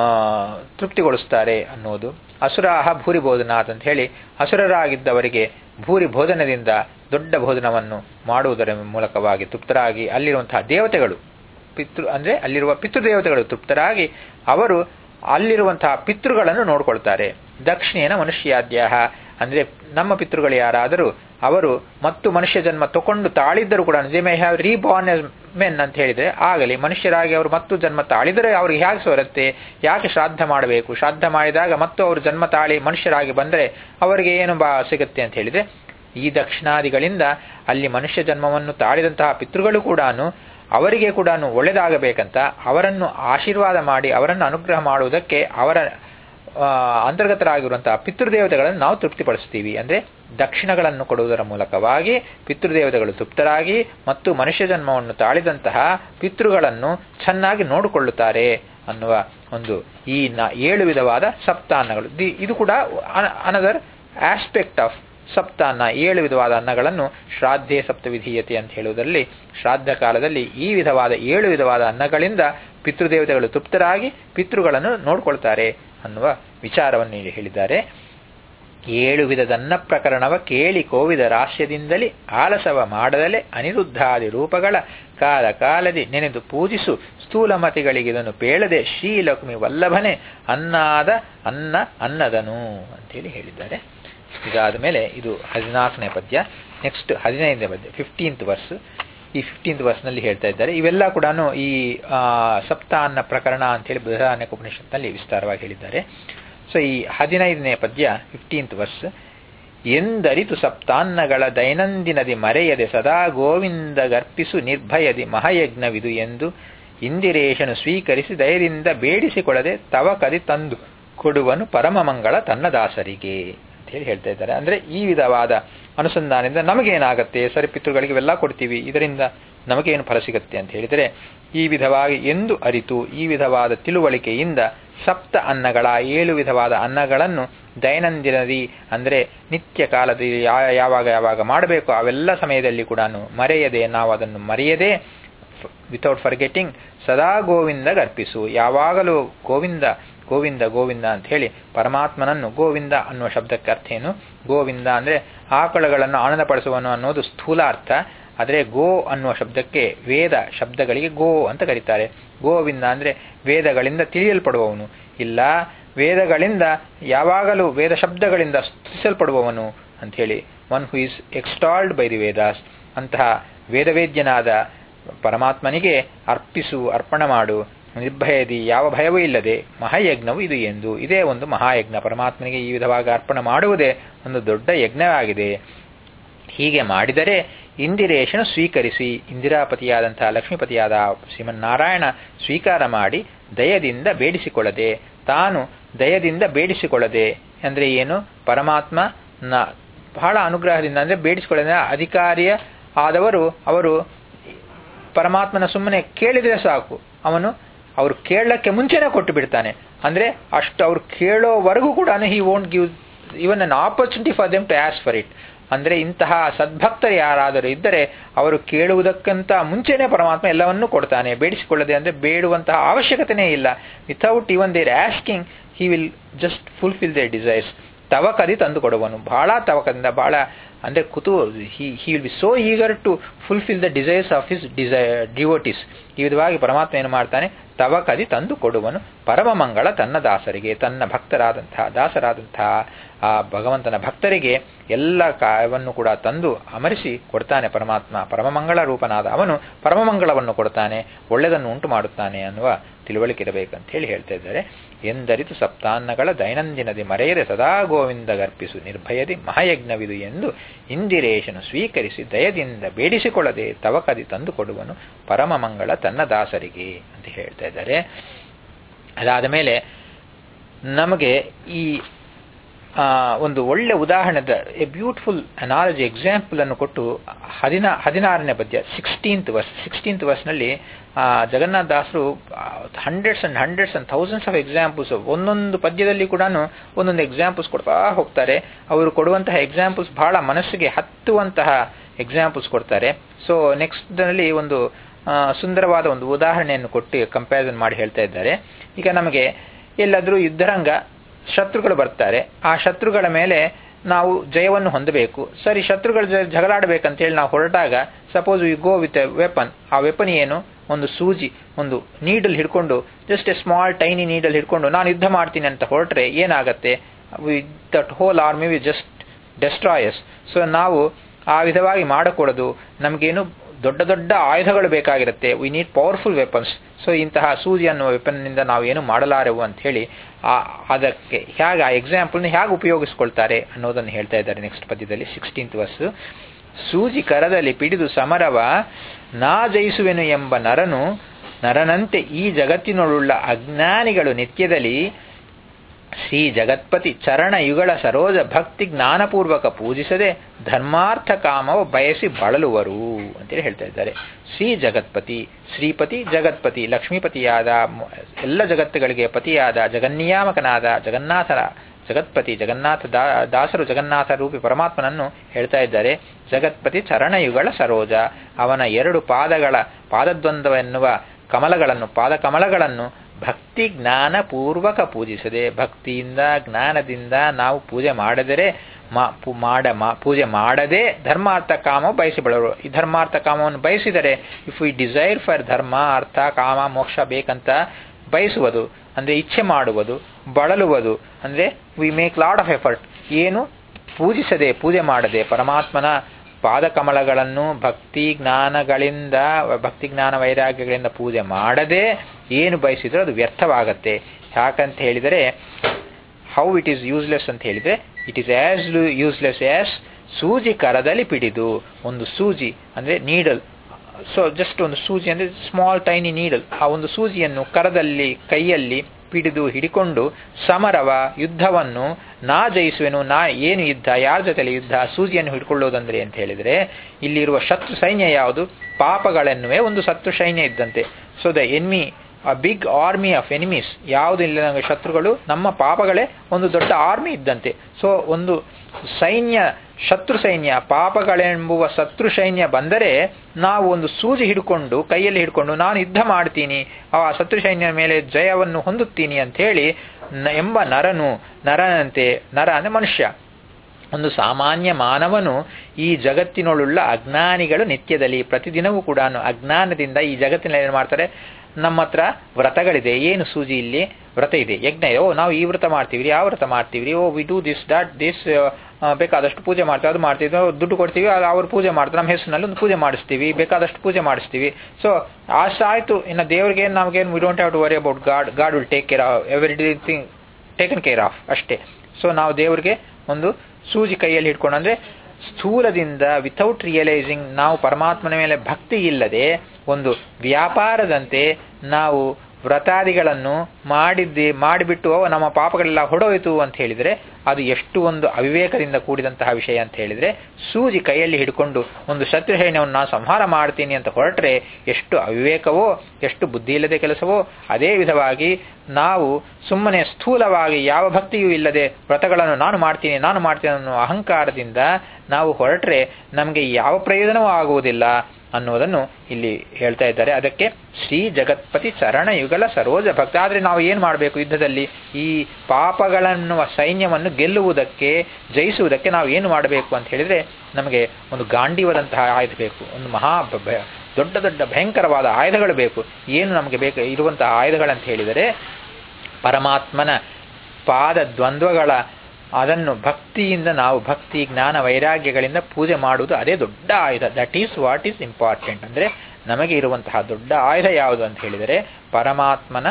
ತೃಪ್ತಿಗೊಳಿಸ್ತಾರೆ ಅನ್ನೋದು. ಅಸುರಾಹ ಭೂರಿ ಬೋಧನಾಥ್ ಅಂತ ಹೇಳಿ ಅಸುರರಾಗಿದ್ದವರಿಗೆ ಭೂರಿ ಭೋಜನದಿಂದ ದೊಡ್ಡ ಭೋಜನವನ್ನು ಮಾಡುವುದರ ಮೂಲಕವಾಗಿ ತೃಪ್ತರಾಗಿ ಅಲ್ಲಿರುವಂತಹ ದೇವತೆಗಳು ಅಂದರೆ ಅಲ್ಲಿರುವ ಪಿತೃದೇವತೆಗಳು ತೃಪ್ತರಾಗಿ ಅವರು ಅಲ್ಲಿರುವಂತಹ ಪಿತೃಗಳನ್ನು ನೋಡ್ಕೊಳ್ತಾರೆ. ದಕ್ಷಿಣೇನ ಮನುಷ್ಯಾದ್ಯ ಅಂದರೆ ನಮ್ಮ ಪಿತೃಗಳು ಯಾರಾದರೂ ಅವರು ಮತ್ತು ಮನುಷ್ಯ ಜನ್ಮ ತಗೊಂಡು ತಾಳಿದ್ದರೂ ಕೂಡ they may have reborn as men ಅಂತ ಹೇಳಿದರೆ ಆಗಲಿ ಮನುಷ್ಯರಾಗಿ ಅವರು ಮತ್ತು ಜನ್ಮ ತಾಳಿದರೆ ಅವ್ರಿಗೆ ಹೇಗೆ ಸೋರುತ್ತೆ, ಯಾಕೆ ಶ್ರಾದ್ದ ಮಾಡಬೇಕು, ಶ್ರಾದ್ದ ಮಾಡಿದಾಗ ಮತ್ತು ಅವರು ಜನ್ಮ ತಾಳಿ ಮನುಷ್ಯರಾಗಿ ಬಂದರೆ ಅವರಿಗೆ ಏನು ಸಿಗುತ್ತೆ ಅಂತ ಹೇಳಿದರೆ ಈ ದಕ್ಷಿಣಾದಿಗಳಿಂದ ಅಲ್ಲಿ ಮನುಷ್ಯ ಜನ್ಮವನ್ನು ತಾಳಿದಂತಹ ಪಿತೃಗಳು ಕೂಡ ಅವರಿಗೆ ಕೂಡ ಒಳ್ಳೆಯದಾಗಬೇಕಂತ ಅವರನ್ನು ಆಶೀರ್ವಾದ ಮಾಡಿ ಅವರನ್ನು ಅನುಗ್ರಹ ಮಾಡುವುದಕ್ಕೆ ಅವರ ಅಂತರ್ಗತರಾಗಿರುವಂತಹ ಪಿತೃದೇವತೆಗಳನ್ನು ನಾವು ತೃಪ್ತಿಪಡಿಸ್ತೀವಿ. ಅಂದರೆ ದಕ್ಷಿಣಗಳನ್ನು ಕೊಡುವುದರ ಮೂಲಕವಾಗಿ ಪಿತೃದೇವತೆಗಳು ತೃಪ್ತರಾಗಿ ಮತ್ತು ಮನುಷ್ಯ ಜನ್ಮವನ್ನು ತಾಳಿದಂತಹ ಪಿತೃಗಳನ್ನು ಚೆನ್ನಾಗಿ ನೋಡಿಕೊಳ್ಳುತ್ತಾರೆ ಅನ್ನುವ ಒಂದು ಈ 7 ವಿಧವಾದ ಸಪ್ತಾನ್ನಗಳು. ಇದು ಕೂಡ ಅನದರ್ ಆಸ್ಪೆಕ್ಟ್ ಆಫ್ ಸಪ್ತಾನ್ನ. 7 ವಿಧವಾದ ಅನ್ನಗಳನ್ನು ಶ್ರಾದ್ಧೆ ಸಪ್ತವಿಧೀಯತೆ ಅಂತ ಹೇಳುವುದರಲ್ಲಿ ಶ್ರಾದ್ದ ಕಾಲದಲ್ಲಿ ಈ ವಿಧವಾದ 7 ವಿಧವಾದ ಅನ್ನಗಳಿಂದ ಪಿತೃದೇವತೆಗಳು ತೃಪ್ತರಾಗಿ ಪಿತೃಗಳನ್ನು ನೋಡ್ಕೊಳ್ತಾರೆ ಅನ್ನುವ ವಿಚಾರವನ್ನು ಇಲ್ಲಿ ಹೇಳಿದ್ದಾರೆ. 7 ವಿಧದನ್ನ ಪ್ರಕರಣವ ಕೇಳಿ ಕೋವಿದ ರಾಶ್ಯದಿಂದಲೇ ಆಲಸವ ಮಾಡದಲೆ ಅನಿರುದ್ಧಾದಿ ರೂಪಗಳ ಕಾಲ ಕಾಲದಿ ನೆನೆದು ಪೂಜಿಸು ಸ್ಥೂಲಮತಿಗಳಿಗಿದನು ಪೇಳದೆ ಶ್ರೀಲಕ್ಷ್ಮಿ ವಲ್ಲಭನೆ ಅನ್ನಾದ ಅನ್ನದನು ಅಂತೇಳಿ ಹೇಳಿದ್ದಾರೆ. ಇದಾದ ಮೇಲೆ ಇದು 14ನೇ ಪದ್ಯ. ನೆಕ್ಸ್ಟ್ 15ನೇ ಪದ್ಯ 15th ವರ್ಸ್. ಈ 15th ವರ್ಸ್ನಲ್ಲಿ ಹೇಳ್ತಾ ಇದ್ದಾರೆ. ಇವೆಲ್ಲ ಕೂಡ ಈ ಸಪ್ತಾನ್ನ ಪ್ರಕರಣ ಅಂತೇಳಿ ಬೃಹದಾರಣ್ಯಕ ಉಪನಿಷತ್ನಲ್ಲಿ ವಿಸ್ತಾರವಾಗಿ ಹೇಳಿದ್ದಾರೆ. ಸೊ ಈ 15ನೇ ಪದ್ಯ 15th ವರ್ಸ್. ಎಂದರಿತು ಸಪ್ತಾನ್ನಗಳ ದೈನಂದಿನದಿ ಮರೆಯದೆ ಸದಾ ಗೋವಿಂದ ಗರ್ಪಿಸು ನಿರ್ಭಯದಿ ಮಹಾಯಜ್ಞವಿದು ಎಂದು ಇಂದಿರೇಶನು ಸ್ವೀಕರಿಸಿ ದಯದಿಂದ ಬೇಡಿಸಿಕೊಳ್ಳದೆ ತವ ಕದಿ ತಂದು ಕೊಡುವನು ಪರಮಮಂಗಳ ತನ್ನ ದಾಸರಿಗೆ ಅಂತ ಹೇಳಿ ಹೇಳ್ತಾ ಇದ್ದಾರೆ. ಅಂದ್ರೆ ಈ ವಿಧವಾದ ಅನುಸಂಧಾನದಿಂದ ನಮಗೇನಾಗತ್ತೆ, ಸರಿ ಪಿತೃಗಳಿಗೆ ಇವೆಲ್ಲ ಕೊಡ್ತೀವಿ, ಇದರಿಂದ ನಮಗೇನು ಫಲ ಸಿಗತ್ತೆ ಅಂತ ಹೇಳಿದರೆ, ಈ ವಿಧವಾಗಿ ಎಂದು ಅರಿತು ಈ ವಿಧವಾದ ತಿಳುವಳಿಕೆಯಿಂದ ಸಪ್ತ ಅನ್ನಗಳ 7 ವಿಧವಾದ ಅನ್ನಗಳನ್ನು ದೈನಂದಿನದಿ ಅಂದರೆ ನಿತ್ಯ ಕಾಲದಲ್ಲಿ ಯಾವಾಗ ಮಾಡಬೇಕು ಅವೆಲ್ಲ ಸಮಯದಲ್ಲಿ ಕೂಡ ಮರೆಯದೆ, ನಾವು ಅದನ್ನು ಮರೆಯದೆ ವಿತೌಟ್ ಫರ್ಗೆಟಿಂಗ್ ಸದಾ ಗೋವಿಂದ ಅರ್ಪಿಸು, ಯಾವಾಗಲೂ ಗೋವಿಂದ ಗೋವಿಂದ ಗೋವಿಂದ ಅಂತ ಹೇಳಿ ಪರಮಾತ್ಮನನ್ನು, ಗೋವಿಂದ ಅನ್ನುವ ಶಬ್ದಕ್ಕೆ ಅರ್ಥ ಏನು? ಗೋವಿಂದ ಅಂದರೆ ಆಕಳುಗಳನ್ನು ಆನಂದಪಡಿಸುವನು ಅನ್ನೋದು ಸ್ಥೂಲ ಅರ್ಥ. ಆದರೆ ಗೋ ಅನ್ನುವ ಶಬ್ದಕ್ಕೆ ವೇದ ಶಬ್ದಗಳಿಗೆ ಗೋ ಅಂತ ಕರೀತಾರೆ. ಗೋವಿಂದ ಅಂದರೆ ವೇದಗಳಿಂದ ತಿಳಿಯಲ್ಪಡುವವನು, ಇಲ್ಲ ವೇದಗಳಿಂದ ಯಾವಾಗಲೂ ವೇದ ಶಬ್ದಗಳಿಂದ ಸ್ತುತಿಸಲ್ಪಡುವವನು ಅಂಥೇಳಿ, one who is extolled by the Vedas. ಅಂತಹ ವೇದವೇದ್ಯನಾದ ಪರಮಾತ್ಮನಿಗೆ ಅರ್ಪಿಸು, ಅರ್ಪಣ ಮಾಡು, ನಿರ್ಭಯದಿ ಯಾವ ಭಯವೂ ಇಲ್ಲದೆ ಮಹಾಯಜ್ಞವು ಇದು ಎಂದು. ಇದೇ ಒಂದು ಮಹಾಯಜ್ಞ. ಪರಮಾತ್ಮನಿಗೆ ಈ ವಿಧವಾಗಿ ಅರ್ಪಣೆ ಮಾಡುವುದೇ ಒಂದು ದೊಡ್ಡ ಯಜ್ಞವಾಗಿದೆ. ಹೀಗೆ ಮಾಡಿದರೆ ಇಂದಿರೇಶನು ಸ್ವೀಕರಿಸಿ, ಇಂದಿರಾಪತಿಯಾದಂತಹ ಲಕ್ಷ್ಮೀಪತಿಯಾದ ಶ್ರೀಮನ್ನಾರಾಯಣ ಸ್ವೀಕಾರ ಮಾಡಿ ದಯದಿಂದ ಬೇಡಿಸಿಕೊಳ್ಳದೆ, ತಾನು ದಯದಿಂದ ಬೇಡಿಸಿಕೊಳ್ಳದೆ ಅಂದರೆ ಏನು? ಪರಮಾತ್ಮ ಬಹಳ ಅನುಗ್ರಹದಿಂದ ಅಂದರೆ ಬೇಡಿಸಿಕೊಳ್ಳದೆ, ಅಧಿಕಾರಿಯ ಆದವರು ಅವರು ಪರಮಾತ್ಮನ ಸುಮ್ಮನೆ ಕೇಳಿದರೆ ಸಾಕು, ಅವರು ಕೇಳಕ್ಕೆ ಮುಂಚೆನೇ ಕೊಟ್ಟು ಬಿಡ್ತಾನೆ. ಅಂದರೆ ಅಷ್ಟು ಅವರು ಕೇಳೋವರೆಗೂ ಕೂಡ he won't give even an opportunity for them to ask for it. ಅಂದರೆ ಇಂತಹ ಸದ್ಭಕ್ತರು ಯಾರಾದರೂ ಇದ್ದರೆ ಅವರು ಕೇಳುವುದಕ್ಕಿಂತ ಮುಂಚೆನೇ ಪರಮಾತ್ಮ ಎಲ್ಲವನ್ನೂ ಕೊಡ್ತಾನೆ. ಬೇಡಿಸಿಕೊಳ್ಳದೆ ಅಂದರೆ ಬೇಡುವಂತಹ ಅವಶ್ಯಕತೆಯೇ ಇಲ್ಲ. Without even their asking he will just fulfil their desires. ತವಕದಿ ತಂದು ಕೊಡುವನು, ಬಹಳ ತವಕದಿಂದ, ಬಹಳ ಅಂದರೆ he will be so eager to fulfil the desires of his devotees. ಈ ವಿಧವಾಗಿ ಪರಮಾತ್ಮ ಏನು ಮಾಡ್ತಾನೆ? ತವಕದಿ ತಂದು ಕೊಡುವನು ಪರಮ ಮಂಗಳ ತನ್ನ ದಾಸರಿಗೆ, ತನ್ನ ಭಕ್ತರಾದಂತಹ ದಾಸರಾದಂತಹ ಆ ಭಗವಂತನ ಭಕ್ತರಿಗೆ ಎಲ್ಲ ಕಾಯವನ್ನು ಕೂಡ ತಂದು ಅಮರಿಸಿ ಕೊಡ್ತಾನೆ ಪರಮಾತ್ಮ. ಪರಮಮಂಗಳ ರೂಪನಾದ ಅವನು ಪರಮಮಂಗಳವನ್ನು ಕೊಡ್ತಾನೆ, ಒಳ್ಳೆಯದನ್ನು ಉಂಟು ಮಾಡುತ್ತಾನೆ ಅನ್ನುವ ತಿಳುವಳಿಕೆ ಇರಬೇಕಂತ ಹೇಳಿ ಹೇಳ್ತಾ ಇದ್ದಾರೆ. ಎಂದರಿತು ಸಪ್ತಾನ್ನಗಳ ದೈನಂದಿನದಿ ಮರೆಯದೆ ಸದಾ ಗೋವಿಂದ ಗರ್ಪಿಸು ನಿರ್ಭಯದಿ ಮಹಾಯಜ್ಞವಿದು ಎಂದು ಇಂದಿರೇಶನು ಸ್ವೀಕರಿಸಿ ದಯದಿಂದ ಬೇಡಿಸಿಕೊಳ್ಳದೆ ತವಕದಿ ತಂದು ಕೊಡುವನು ಪರಮಮಂಗಳ ತನ್ನ ದಾಸರಿಗೆ ಅಂತ ಹೇಳ್ತಾ ಇದ್ದಾರೆ. ಅದಾದ ಮೇಲೆ ನಮಗೆ ಈ ಒಂದು ಒಳ್ಳೆ ಉದಾಹರಣೆದ ಎ ಬ್ಯೂಟಿಫುಲ್ ಅನಾಲಜಿ ಎಕ್ಸಾಂಪಲ್ ಅನ್ನು ಕೊಟ್ಟು 16ನೇ ಪದ್ಯ 16th ವರ್ಸ್ನಲ್ಲಿ ಜಗನ್ನಾಥ ದಾಸರು hundreds and thousands of examples, ಒಂದೊಂದು ಪದ್ಯದಲ್ಲಿ ಕೂಡ ಒಂದೊಂದು ಎಕ್ಸಾಂಪಲ್ಸ್ ಕೊಡ್ತಾ ಹೋಗ್ತಾರೆ. ಅವರು ಕೊಡುವಂತಹ ಎಕ್ಸಾಂಪಲ್ಸ್ ಬಹಳ ಮನಸ್ಸಿಗೆ ಹತ್ತುವಂತಹ ಎಕ್ಸಾಂಪಲ್ಸ್ ಕೊಡ್ತಾರೆ. ಸೊ ನೆಕ್ಸ್ಟ್ನಲ್ಲಿ ಒಂದು ಸುಂದರವಾದ ಒಂದು ಉದಾಹರಣೆಯನ್ನು ಕೊಟ್ಟು ಕಂಪ್ಯಾರಿಸನ್ ಮಾಡಿ ಹೇಳ್ತಾ ಇದ್ದಾರೆ. ಈಗ ನಮಗೆ ಎಲ್ಲಾದರೂ ಯುದ್ಧರಂಗ ಶತ್ರುಗಳು ಬರ್ತಾರೆ, ಆ ಶತ್ರುಗಳ ಮೇಲೆ ನಾವು ಜಯವನ್ನು ಹೊಂದಬೇಕು. ಸರಿ, ಶತ್ರುಗಳ ಜಗಳಾಡಬೇಕಂತೇಳಿ ನಾವು ಹೊರಟಾಗ suppose we go with a weapon. ಆ ವೆಪನ್ ಏನು? ಒಂದು ಸೂಜಿ, ಒಂದು ನೀಡಲ್ ಹಿಡ್ಕೊಂಡು, just a small tiny needle ಹಿಡ್ಕೊಂಡು ನಾನು ಯುದ್ಧ ಮಾಡ್ತೀನಿ ಅಂತ ಹೊರಟ್ರೆ ಏನಾಗತ್ತೆ? That whole army we just destroys. So ನಾವು ಆ ವಿಧವಾಗಿ ಮಾಡಕೂಡದು. ನಮಗೇನು ದೊಡ್ಡ ದೊಡ್ಡ ಆಯುಧಗಳು ಬೇಕಾಗಿರುತ್ತೆ. We need powerful weapons. So ಇಂತಹ ಸೂಜಿ ಅನ್ನುವ ವೆಪನ್ನಿಂದ ನಾವು ಏನು ಮಾಡಲಾರೆವು ಅಂತ ಹೇಳಿ ಅದಕ್ಕೆ ಹೇಗೆ ಆ ಎಕ್ಸಾಂಪಲ್ನ ಹೇಗೆ ಉಪಯೋಗಿಸ್ಕೊಳ್ತಾರೆ ಅನ್ನೋದನ್ನು ಹೇಳ್ತಾ ಇದ್ದಾರೆ ನೆಕ್ಸ್ಟ್ ಪದ್ಯದಲ್ಲಿ 16th ವರ್ಸ್. ಸೂಜಿ ಕರದಲ್ಲಿ ಪಿಡಿದು ಸಮರವ ನಾ ಜಯಿಸುವೆನು ಎಂಬ ನರನಂತೆ ಈ ಜಗತ್ತಿನೊಳುಳ್ಳ ಅಜ್ಞಾನಿಗಳು ನಿತ್ಯದಲ್ಲಿ ಶ್ರೀ ಜಗತ್ಪತಿ ಚರಣ ಯುಗಳ ಸರೋಜ ಭಕ್ತಿ ಜ್ಞಾನಪೂರ್ವಕ ಪೂಜಿಸದೆ ಧರ್ಮಾರ್ಥ ಕಾಮವ ಬಯಸಿ ಬಳಲುವರು ಅಂತೇಳಿ ಹೇಳ್ತಾ ಇದ್ದಾರೆ. ಶ್ರೀ ಜಗತ್ಪತಿ, ಶ್ರೀಪತಿ ಜಗತ್ಪತಿ, ಲಕ್ಷ್ಮೀಪತಿಯಾದ ಎಲ್ಲ ಜಗತ್ತುಗಳಿಗೆ ಪತಿಯಾದ ಜಗನ್ನಿಯಾಮಕನಾದ ಜಗತ್ಪತಿ ಜಗನ್ನಾಥ ದಾಸರು ಜಗನ್ನಾಥ ರೂಪಿ ಪರಮಾತ್ಮನನ್ನು ಹೇಳ್ತಾ ಇದ್ದಾರೆ. ಜಗತ್ಪತಿ ಚರಣಯುಗಳ ಸರೋಜ, ಅವನ 2 ಪಾದಗಳ ಪಾದದ್ವಂದ್ವವೆನ್ನುವ ಕಮಲಗಳನ್ನು, ಪಾದಕಮಲಗಳನ್ನು ಭಕ್ತಿ ಜ್ಞಾನ ಪೂರ್ವಕ ಪೂಜಿಸದೆ, ಭಕ್ತಿಯಿಂದ ಜ್ಞಾನದಿಂದ ನಾವು ಪೂಜೆ ಮಾಡಿದರೆ ಪೂಜೆ ಮಾಡದೆ ಧರ್ಮಾರ್ಥ ಕಾಮ ಬಯಸಿ ಬಳರು. ಈ ಧರ್ಮಾರ್ಥ ಕಾಮವನ್ನು ಬಯಸಿದರೆ, ಇಫ್ ವಿ ಡಿಸೈರ್ ಫಾರ್ ಧರ್ಮ ಅರ್ಥ ಕಾಮ ಮೋಕ್ಷ ಬೇಕಂತ ಬಯಸುವುದು ಅಂದರೆ ಇಚ್ಛೆ ಮಾಡುವುದು, ಬಳಲುವುದು ಅಂದರೆ we make lot of effort. ಏನು ಪೂಜಿಸದೆ ಪೂಜೆ ಮಾಡದೆ ಪರಮಾತ್ಮನ ಪಾದಕಮಲಗಳನ್ನು ಭಕ್ತಿ ಜ್ಞಾನ ವೈರಾಗ್ಯಗಳಿಂದ ಪೂಜೆ ಮಾಡದೆ ಏನು ಬಯಸಿದರೂ ಅದು ವ್ಯರ್ಥವಾಗತ್ತೆ. ಯಾಕಂತ ಹೇಳಿದರೆ ಹೌ ಇಟ್ ಈಸ್ ಯೂಸ್ಲೆಸ್ ಅಂತ ಹೇಳಿದರೆ, it is as useless as ಸೂಜಿ ಕರದಲ್ಲಿ ಪಿಡಿದು. ಒಂದು ಸೂಜಿ ಅಂದರೆ ನೀಡಲ್, ಸೊ ಜಸ್ಟ್ ಒಂದು ಸೂಜಿ ಅಂದರೆ ಸ್ಮಾಲ್ ಟೈನಿ ನೀಡಲ್, ಆ ಒಂದು ಸೂಜಿಯನ್ನು ಕರದಲ್ಲಿ ಕೈಯಲ್ಲಿ ಹಿಡಿಕೊಂಡು ಸಮರವ ಯುದ್ಧವನ್ನು ನಾ ಜಯಿಸುವೆನು. ಏನು ಯುದ್ಧ, ಯಾರ ಜೊತೆಲಿ ಯುದ್ಧ? ಸೂಜಿಯನ್ನು ಹಿಡ್ಕೊಳ್ಳೋದಂದ್ರೆ ಅಂತ ಹೇಳಿದರೆ ಇಲ್ಲಿರುವ ಶತ್ರು ಸೈನ್ಯ ಯಾವುದು? ಪಾಪಗಳೆನ್ನುವೇ ಒಂದು ಶತ್ರು ಸೈನ್ಯ ಇದ್ದಂತೆ. So the enemy, a big army of enemies, ಯಾವುದು ಇಲ್ಲ ನಮಗೆ ಶತ್ರುಗಳು, ನಮ್ಮ ಪಾಪಗಳೇ ಒಂದು ದೊಡ್ಡ ಆರ್ಮಿ ಇದ್ದಂತೆ. ಸೊ ಒಂದು ಸೈನ್ಯ, ಶತ್ರು ಸೈನ್ಯ, ಪಾಪಗಳೆಂಬುವ ಶತ್ರು ಸೈನ್ಯ ಬಂದರೆ ನಾವು ಒಂದು ಸೂಜಿ ಕೈಯಲ್ಲಿ ಹಿಡ್ಕೊಂಡು ನಾನು ಯುದ್ಧ ಮಾಡ್ತೀನಿ, ಆ ಶತ್ರು ಸೈನ್ಯ ಮೇಲೆ ಜಯವನ್ನು ಹೊಂದುತ್ತೀನಿ ಅಂತ ಹೇಳಿ ಎಂಬ ನರನಂತೆ, ನರ ಅಂದರೆ ಮನುಷ್ಯ, ಒಂದು ಸಾಮಾನ್ಯ ಮಾನವನು ಈ ಜಗತ್ತಿನೊಳುಳ್ಳ ಅಜ್ಞಾನಿಗಳು ನಿತ್ಯದಲ್ಲಿ ಪ್ರತಿದಿನವೂ ಕೂಡ ಅಜ್ಞಾನದಿಂದ ಈ ಜಗತ್ತಿನಲ್ಲಿ ಏನು ಮಾಡ್ತಾರೆ? ನಮ್ಮ ಹತ್ರ ವ್ರತಗಳಿದೆ. ಏನು ಸೂಜಿ ಇಲ್ಲಿ ವ್ರತ ಇದೆ, ಯಜ್ಞ ಇದೆ. ನಾವು ಈ ವ್ರತ ಮಾಡ್ತೀವಿ, ಯಾವ ವ್ರತ ಮಾಡ್ತೀವಿ, ವಿ ಡೂ ದಿಸ್ ದಿಸ್, ಬೇಕಾದಷ್ಟು ಪೂಜೆ ಮಾಡ್ತೀವಿ, ಅದು ಮಾಡ್ತೀವಿ, ದುಡ್ಡು ಕೊಡ್ತೀವಿ, ಅವ್ರು ಪೂಜೆ ಮಾಡ್ತಾರೆ, ನಮ್ಮ ಹೆಸರಿನಲ್ಲಿ ಒಂದು ಪೂಜೆ ಮಾಡಿಸ್ತೀವಿ, ಬೇಕಾದಷ್ಟು ಪೂಜೆ ಮಾಡಿಸ್ತೀವಿ. ಸೊ ಅಷ್ಟಾಯ್ತು. ಇನ್ನು ದೇವ್ರಿಗೆ ನಮಗೇನು, we don't have to worry about God will take care of everything, taken care of ಅಷ್ಟೇ. ಸೊ ನಾವು ದೇವರಿಗೆ ಒಂದು ಸೂಜಿ ಕೈಯಲ್ಲಿ ಹಿಡ್ಕೊಂಡು, ಅಂದರೆ ಸ್ಥೂಲದಿಂದ ವಿಥೌಟ್ ರಿಯಲೈಸಿಂಗ್ ನಾವು ಪರಮಾತ್ಮನ ಮೇಲೆ ಭಕ್ತಿ ಇಲ್ಲದೆ ಒಂದು ವ್ಯಾಪಾರದಂತೆ ನಾವು ವ್ರತಾದಿಗಳನ್ನು ಮಾಡಿಬಿಟ್ಟು ನಮ್ಮ ಪಾಪಗಳೆಲ್ಲ ಹೊಡೋಯ್ತು ಅಂತ ಹೇಳಿದರೆ ಅದು ಎಷ್ಟು ಒಂದು ಅವಿವೇಕದಿಂದ ಕೂಡಿದಂತಹ ವಿಷಯ ಅಂತ ಹೇಳಿದರೆ, ಸೂಜಿ ಕೈಯಲ್ಲಿ ಹಿಡ್ಕೊಂಡು ಒಂದು ಶತ್ರು ಸೈನ್ಯವನ್ನು ನಾನು ಸಂಹಾರ ಮಾಡ್ತೀನಿ ಅಂತ ಹೊರಟ್ರೆ ಎಷ್ಟು ಅವಿವೇಕವೋ, ಎಷ್ಟು ಬುದ್ಧಿ ಇಲ್ಲದೆ ಕೆಲಸವೋ. ಅದೇ ವಿಧವಾಗಿ ನಾವು ಸುಮ್ಮನೆ ಸ್ಥೂಲವಾಗಿ ಯಾವ ಭಕ್ತಿಯೂ ಇಲ್ಲದೆ ವ್ರತಗಳನ್ನು ನಾನು ಮಾಡ್ತೀನಿ ಅನ್ನೋ ಅಹಂಕಾರದಿಂದ ನಾವು ಹೊರಟ್ರೆ ನಮಗೆ ಯಾವ ಪ್ರಯೋಜನವೂ ಆಗುವುದಿಲ್ಲ ಅನ್ನೋದನ್ನು ಇಲ್ಲಿ ಹೇಳ್ತಾ ಇದ್ದಾರೆ. ಅದಕ್ಕೆ ಶ್ರೀ ಜಗತ್ಪತಿ ಚರಣ ಯುಗಲ ಸರೋಜ ಭಕ್ತ. ಆದರೆ ನಾವು ಏನು ಮಾಡಬೇಕು? ಯುದ್ಧದಲ್ಲಿ ಈ ಪಾಪಗಳನ್ನುವ ಸೈನ್ಯವನ್ನು ಗೆಲ್ಲುವುದಕ್ಕೆ, ಜಯಿಸುವುದಕ್ಕೆ ನಾವು ಏನು ಮಾಡಬೇಕು ಅಂತ ಹೇಳಿದರೆ, ನಮಗೆ ಒಂದು ಗಾಂಡೀವದಂತಹ ಆಯುಧ ಬೇಕು, ಒಂದು ದೊಡ್ಡ ದೊಡ್ಡ ಭಯಂಕರವಾದ ಆಯುಧಗಳು ಬೇಕು. ಏನು ನಮಗೆ ಬೇಕು ಇರುವಂತಹ ಆಯುಧಗಳಂತ ಹೇಳಿದರೆ, ಪರಮಾತ್ಮನ ಪಾದ ದ್ವಂದ್ವಗಳ ಅದನ್ನು ಭಕ್ತಿಯಿಂದ ನಾವು ಭಕ್ತಿ ಜ್ಞಾನ ವೈರಾಗ್ಯಗಳಿಂದ ಪೂಜೆ ಮಾಡುವುದು ಅದೇ ದೊಡ್ಡ ಆಯುಧ. That is what is important. ಅಂದರೆ ನಮಗೆ ಇರುವಂತಹ ದೊಡ್ಡ ಆಯುಧ ಯಾವುದು ಅಂತ ಹೇಳಿದರೆ, ಪರಮಾತ್ಮನ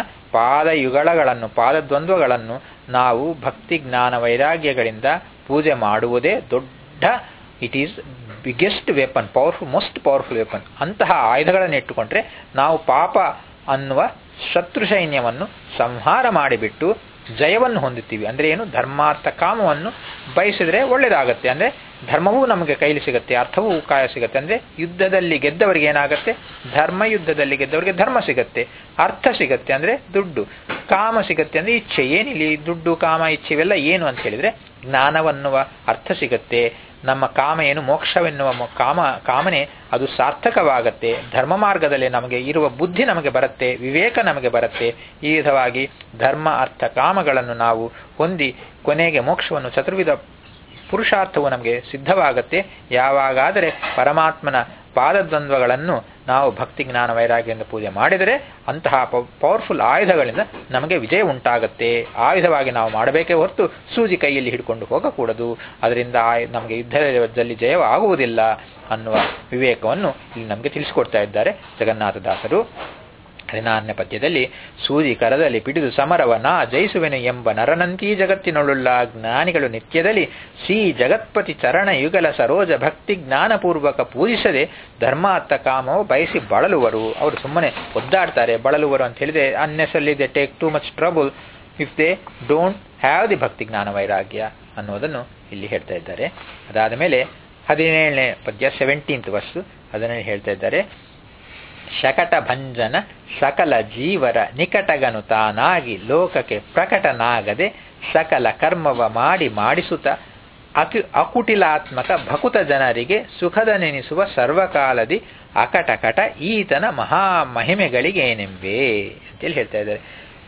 ಪಾದದ್ವಂದ್ವಗಳನ್ನು ನಾವು ಭಕ್ತಿ ಜ್ಞಾನ ವೈರಾಗ್ಯಗಳಿಂದ ಪೂಜೆ ಮಾಡುವುದೇ ದೊಡ್ಡ, it is biggest weapon, most powerful weapon. ಅಂತಹ ಆಯುಧಗಳನ್ನು ಇಟ್ಟುಕೊಂಡ್ರೆ ನಾವು ಪಾಪ ಅನ್ನುವ ಶತ್ರು ಸೈನ್ಯವನ್ನು ಸಂಹಾರ ಮಾಡಿಬಿಟ್ಟು ಜಯವನ್ನು ಹೊಂದುತ್ತೀವಿ. ಅಂದರೆ ಏನು? ಧರ್ಮಾರ್ಥ ಕಾಮವನ್ನು ಬಯಸಿದರೆ ಒಳ್ಳೆಯದಾಗತ್ತೆ. ಅಂದರೆ ಧರ್ಮವೂ ನಮಗೆ ಕೈಲಿ ಸಿಗುತ್ತೆ, ಅರ್ಥವೂ ಕಾಯ ಸಿಗುತ್ತೆ. ಅಂದರೆ ಯುದ್ಧದಲ್ಲಿ ಗೆದ್ದವರಿಗೆ ಏನಾಗುತ್ತೆ? ಯುದ್ಧದಲ್ಲಿ ಗೆದ್ದವರಿಗೆ ಧರ್ಮ ಸಿಗತ್ತೆ, ಅರ್ಥ ಸಿಗತ್ತೆ ಅಂದರೆ ದುಡ್ಡು, ಕಾಮ ಸಿಗತ್ತೆ ಅಂದರೆ ಇಚ್ಛೆ. ಏನಿಲ್ಲಿ ದುಡ್ಡು ಕಾಮ ಇಚ್ಛೆ ಇವೆಲ್ಲ ಏನು ಅಂತ ಹೇಳಿದರೆ, ಜ್ಞಾನವನ್ನುವ ಅರ್ಥ ಸಿಗತ್ತೆ. ನಮ್ಮ ಕಾಮ ಏನು? ಮೋಕ್ಷವೆನ್ನುವ ಕಾಮನೆ ಅದು ಸಾರ್ಥಕವಾಗತ್ತೆ. ಧರ್ಮ ಮಾರ್ಗದಲ್ಲಿ ನಮಗೆ ಇರುವ ಬುದ್ಧಿ ನಮಗೆ ಬರುತ್ತೆ, ವಿವೇಕ ನಮಗೆ ಬರುತ್ತೆ. ಈ ವಿಧವಾಗಿ ಧರ್ಮ ಅರ್ಥ ಕಾಮಗಳನ್ನು ನಾವು ಹೊಂದಿ ಕೊನೆಗೆ ಮೋಕ್ಷವನ್ನು, ಚತುರ್ವಿಧ ಪುರುಷಾರ್ಥವು ನಮಗೆ ಸಿದ್ಧವಾಗತ್ತೆ. ಯಾವಾಗಾದರೆ ಪರಮಾತ್ಮನ ಪಾದದ್ವಂದ್ವಗಳನ್ನು ನಾವು ಭಕ್ತಿ ಜ್ಞಾನ ವೈರಾಗ್ಯದಿಂದ ಪೂಜೆ ಮಾಡಿದರೆ ಅಂತಹ ಪವರ್ಫುಲ್ ಆಯುಧಗಳಿಂದ ನಮಗೆ ವಿಜಯ ಉಂಟಾಗತ್ತೆ. ಆಯುಧವಾಗಿ ನಾವು ಮಾಡಬೇಕೇ ಹೊರತು ಸೂಜಿ ಕೈಯಲ್ಲಿ ಹಿಡ್ಕೊಂಡು ಹೋಗಕೂಡದು. ಅದರಿಂದ ನಮಗೆ ಯುದ್ಧದಲ್ಲಿ ಜಯವಾಗುವುದಿಲ್ಲ ಅನ್ನುವ ವಿವೇಕವನ್ನು ಇಲ್ಲಿ ನಮಗೆ ತಿಳಿಸಿಕೊಡ್ತಾ ಇದ್ದಾರೆ ಜಗನ್ನಾಥದಾಸರು. 16ನೇ ಪದ್ಯದಲ್ಲಿ, ಸೂಜಿ ಕರದಲ್ಲಿ ಪಿಡಿದು ಸಮರವನ ಜಯಿಸುವೆನು ಎಂಬ ನರನಂತೀ ಜಗತ್ತಿನೊಳುಳ್ಳ ಜ್ಞಾನಿಗಳು ನಿತ್ಯದಲ್ಲಿ ಶ್ರೀ ಜಗತ್ಪತಿ ಚರಣ ಯುಗಲ ಸರೋಜ ಭಕ್ತಿ ಜ್ಞಾನಪೂರ್ವಕ ಪೂಜಿಸದೆ ಧರ್ಮಾರ್ಥ ಕಾಮವು ಬಯಸಿ ಬಳಲುವರು. ಅವರು ಸುಮ್ಮನೆ ಒದ್ದಾಡ್ತಾರೆ. ಬಳಲುವರು ಅಂತ ಹೇಳಿದರೆ ಅನ್ನೆಸಲ್ಲಿ they take too much trouble if they don't have the bhakti jnana ವೈರಾಗ್ಯ ಅನ್ನೋದನ್ನು ಇಲ್ಲಿ ಹೇಳ್ತಾ ಇದ್ದಾರೆ. ಅದಾದ ಮೇಲೆ 17ನೇ ಪದ್ಯ 17th ವರ್ಸ್, ಅದನ್ನು ಹೇಳ್ತಾ ಇದ್ದಾರೆ. ಶಕಟ ಭಂಜನ ಸಕಲ ಜೀವರ ನಿಕಟಗನು ತಾನಾಗಿ ಲೋಕಕ್ಕೆ ಪ್ರಕಟನಾಗದೆ ಸಕಲ ಕರ್ಮವ ಮಾಡಿಸುತ್ತ ಅಕುಟಿಲಾತ್ಮಕ ಭಕುತ ಜನರಿಗೆ ಸುಖದ ನೆನೆಸುವ ಸರ್ವಕಾಲದಿ ಅಕಟಕಟ ಈತನ ಮಹಾಮಹಿಮೆಗಳಿಗೇನೆಂಬೆ ಅಂತೇಳಿ ಹೇಳ್ತಾ ಇದ್ದಾರೆ.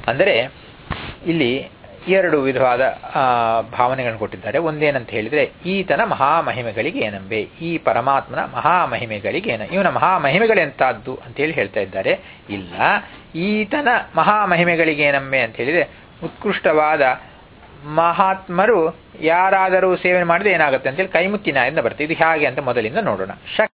ಅಂದರೆ ಇಲ್ಲಿ ಎರಡು ವಿಧವಾದ ಭಾವನೆಗಳನ್ನು ಕೊಟ್ಟಿದ್ದಾರೆ. ಒಂದೇನಂತ ಹೇಳಿದ್ರೆ, ಈತನ ಮಹಾಮಹಿಮೆಗಳಿಗೆ ಏನಂಬೆ, ಈ ಪರಮಾತ್ಮನ ಮಹಾಮಹಿಮೆಗಳಿಗೆ ಇವನ ಮಹಾಮಹಿಮೆಗಳೆಂತಹದ್ದು ಅಂತೇಳಿ ಹೇಳ್ತಾ ಇದ್ದಾರೆ. ಇಲ್ಲ, ಈತನ ಮಹಾಮಹಿಮೆಗಳಿಗೆ ಏನಂಬೆ ಅಂತ ಹೇಳಿದ್ರೆ, ಉತ್ಕೃಷ್ಟವಾದ ಮಹಾತ್ಮರು ಯಾರಾದರೂ ಸೇವೆ ಮಾಡಿದ್ರೆ ಏನಾಗುತ್ತೆ ಅಂತೇಳಿ ಕೈಮುತ್ತಿನಾಯಿಂದ ಬರುತ್ತೆ. ಇದು ಹೇಗೆ ಅಂತ ಮೊದಲಿಂದ ನೋಡೋಣ.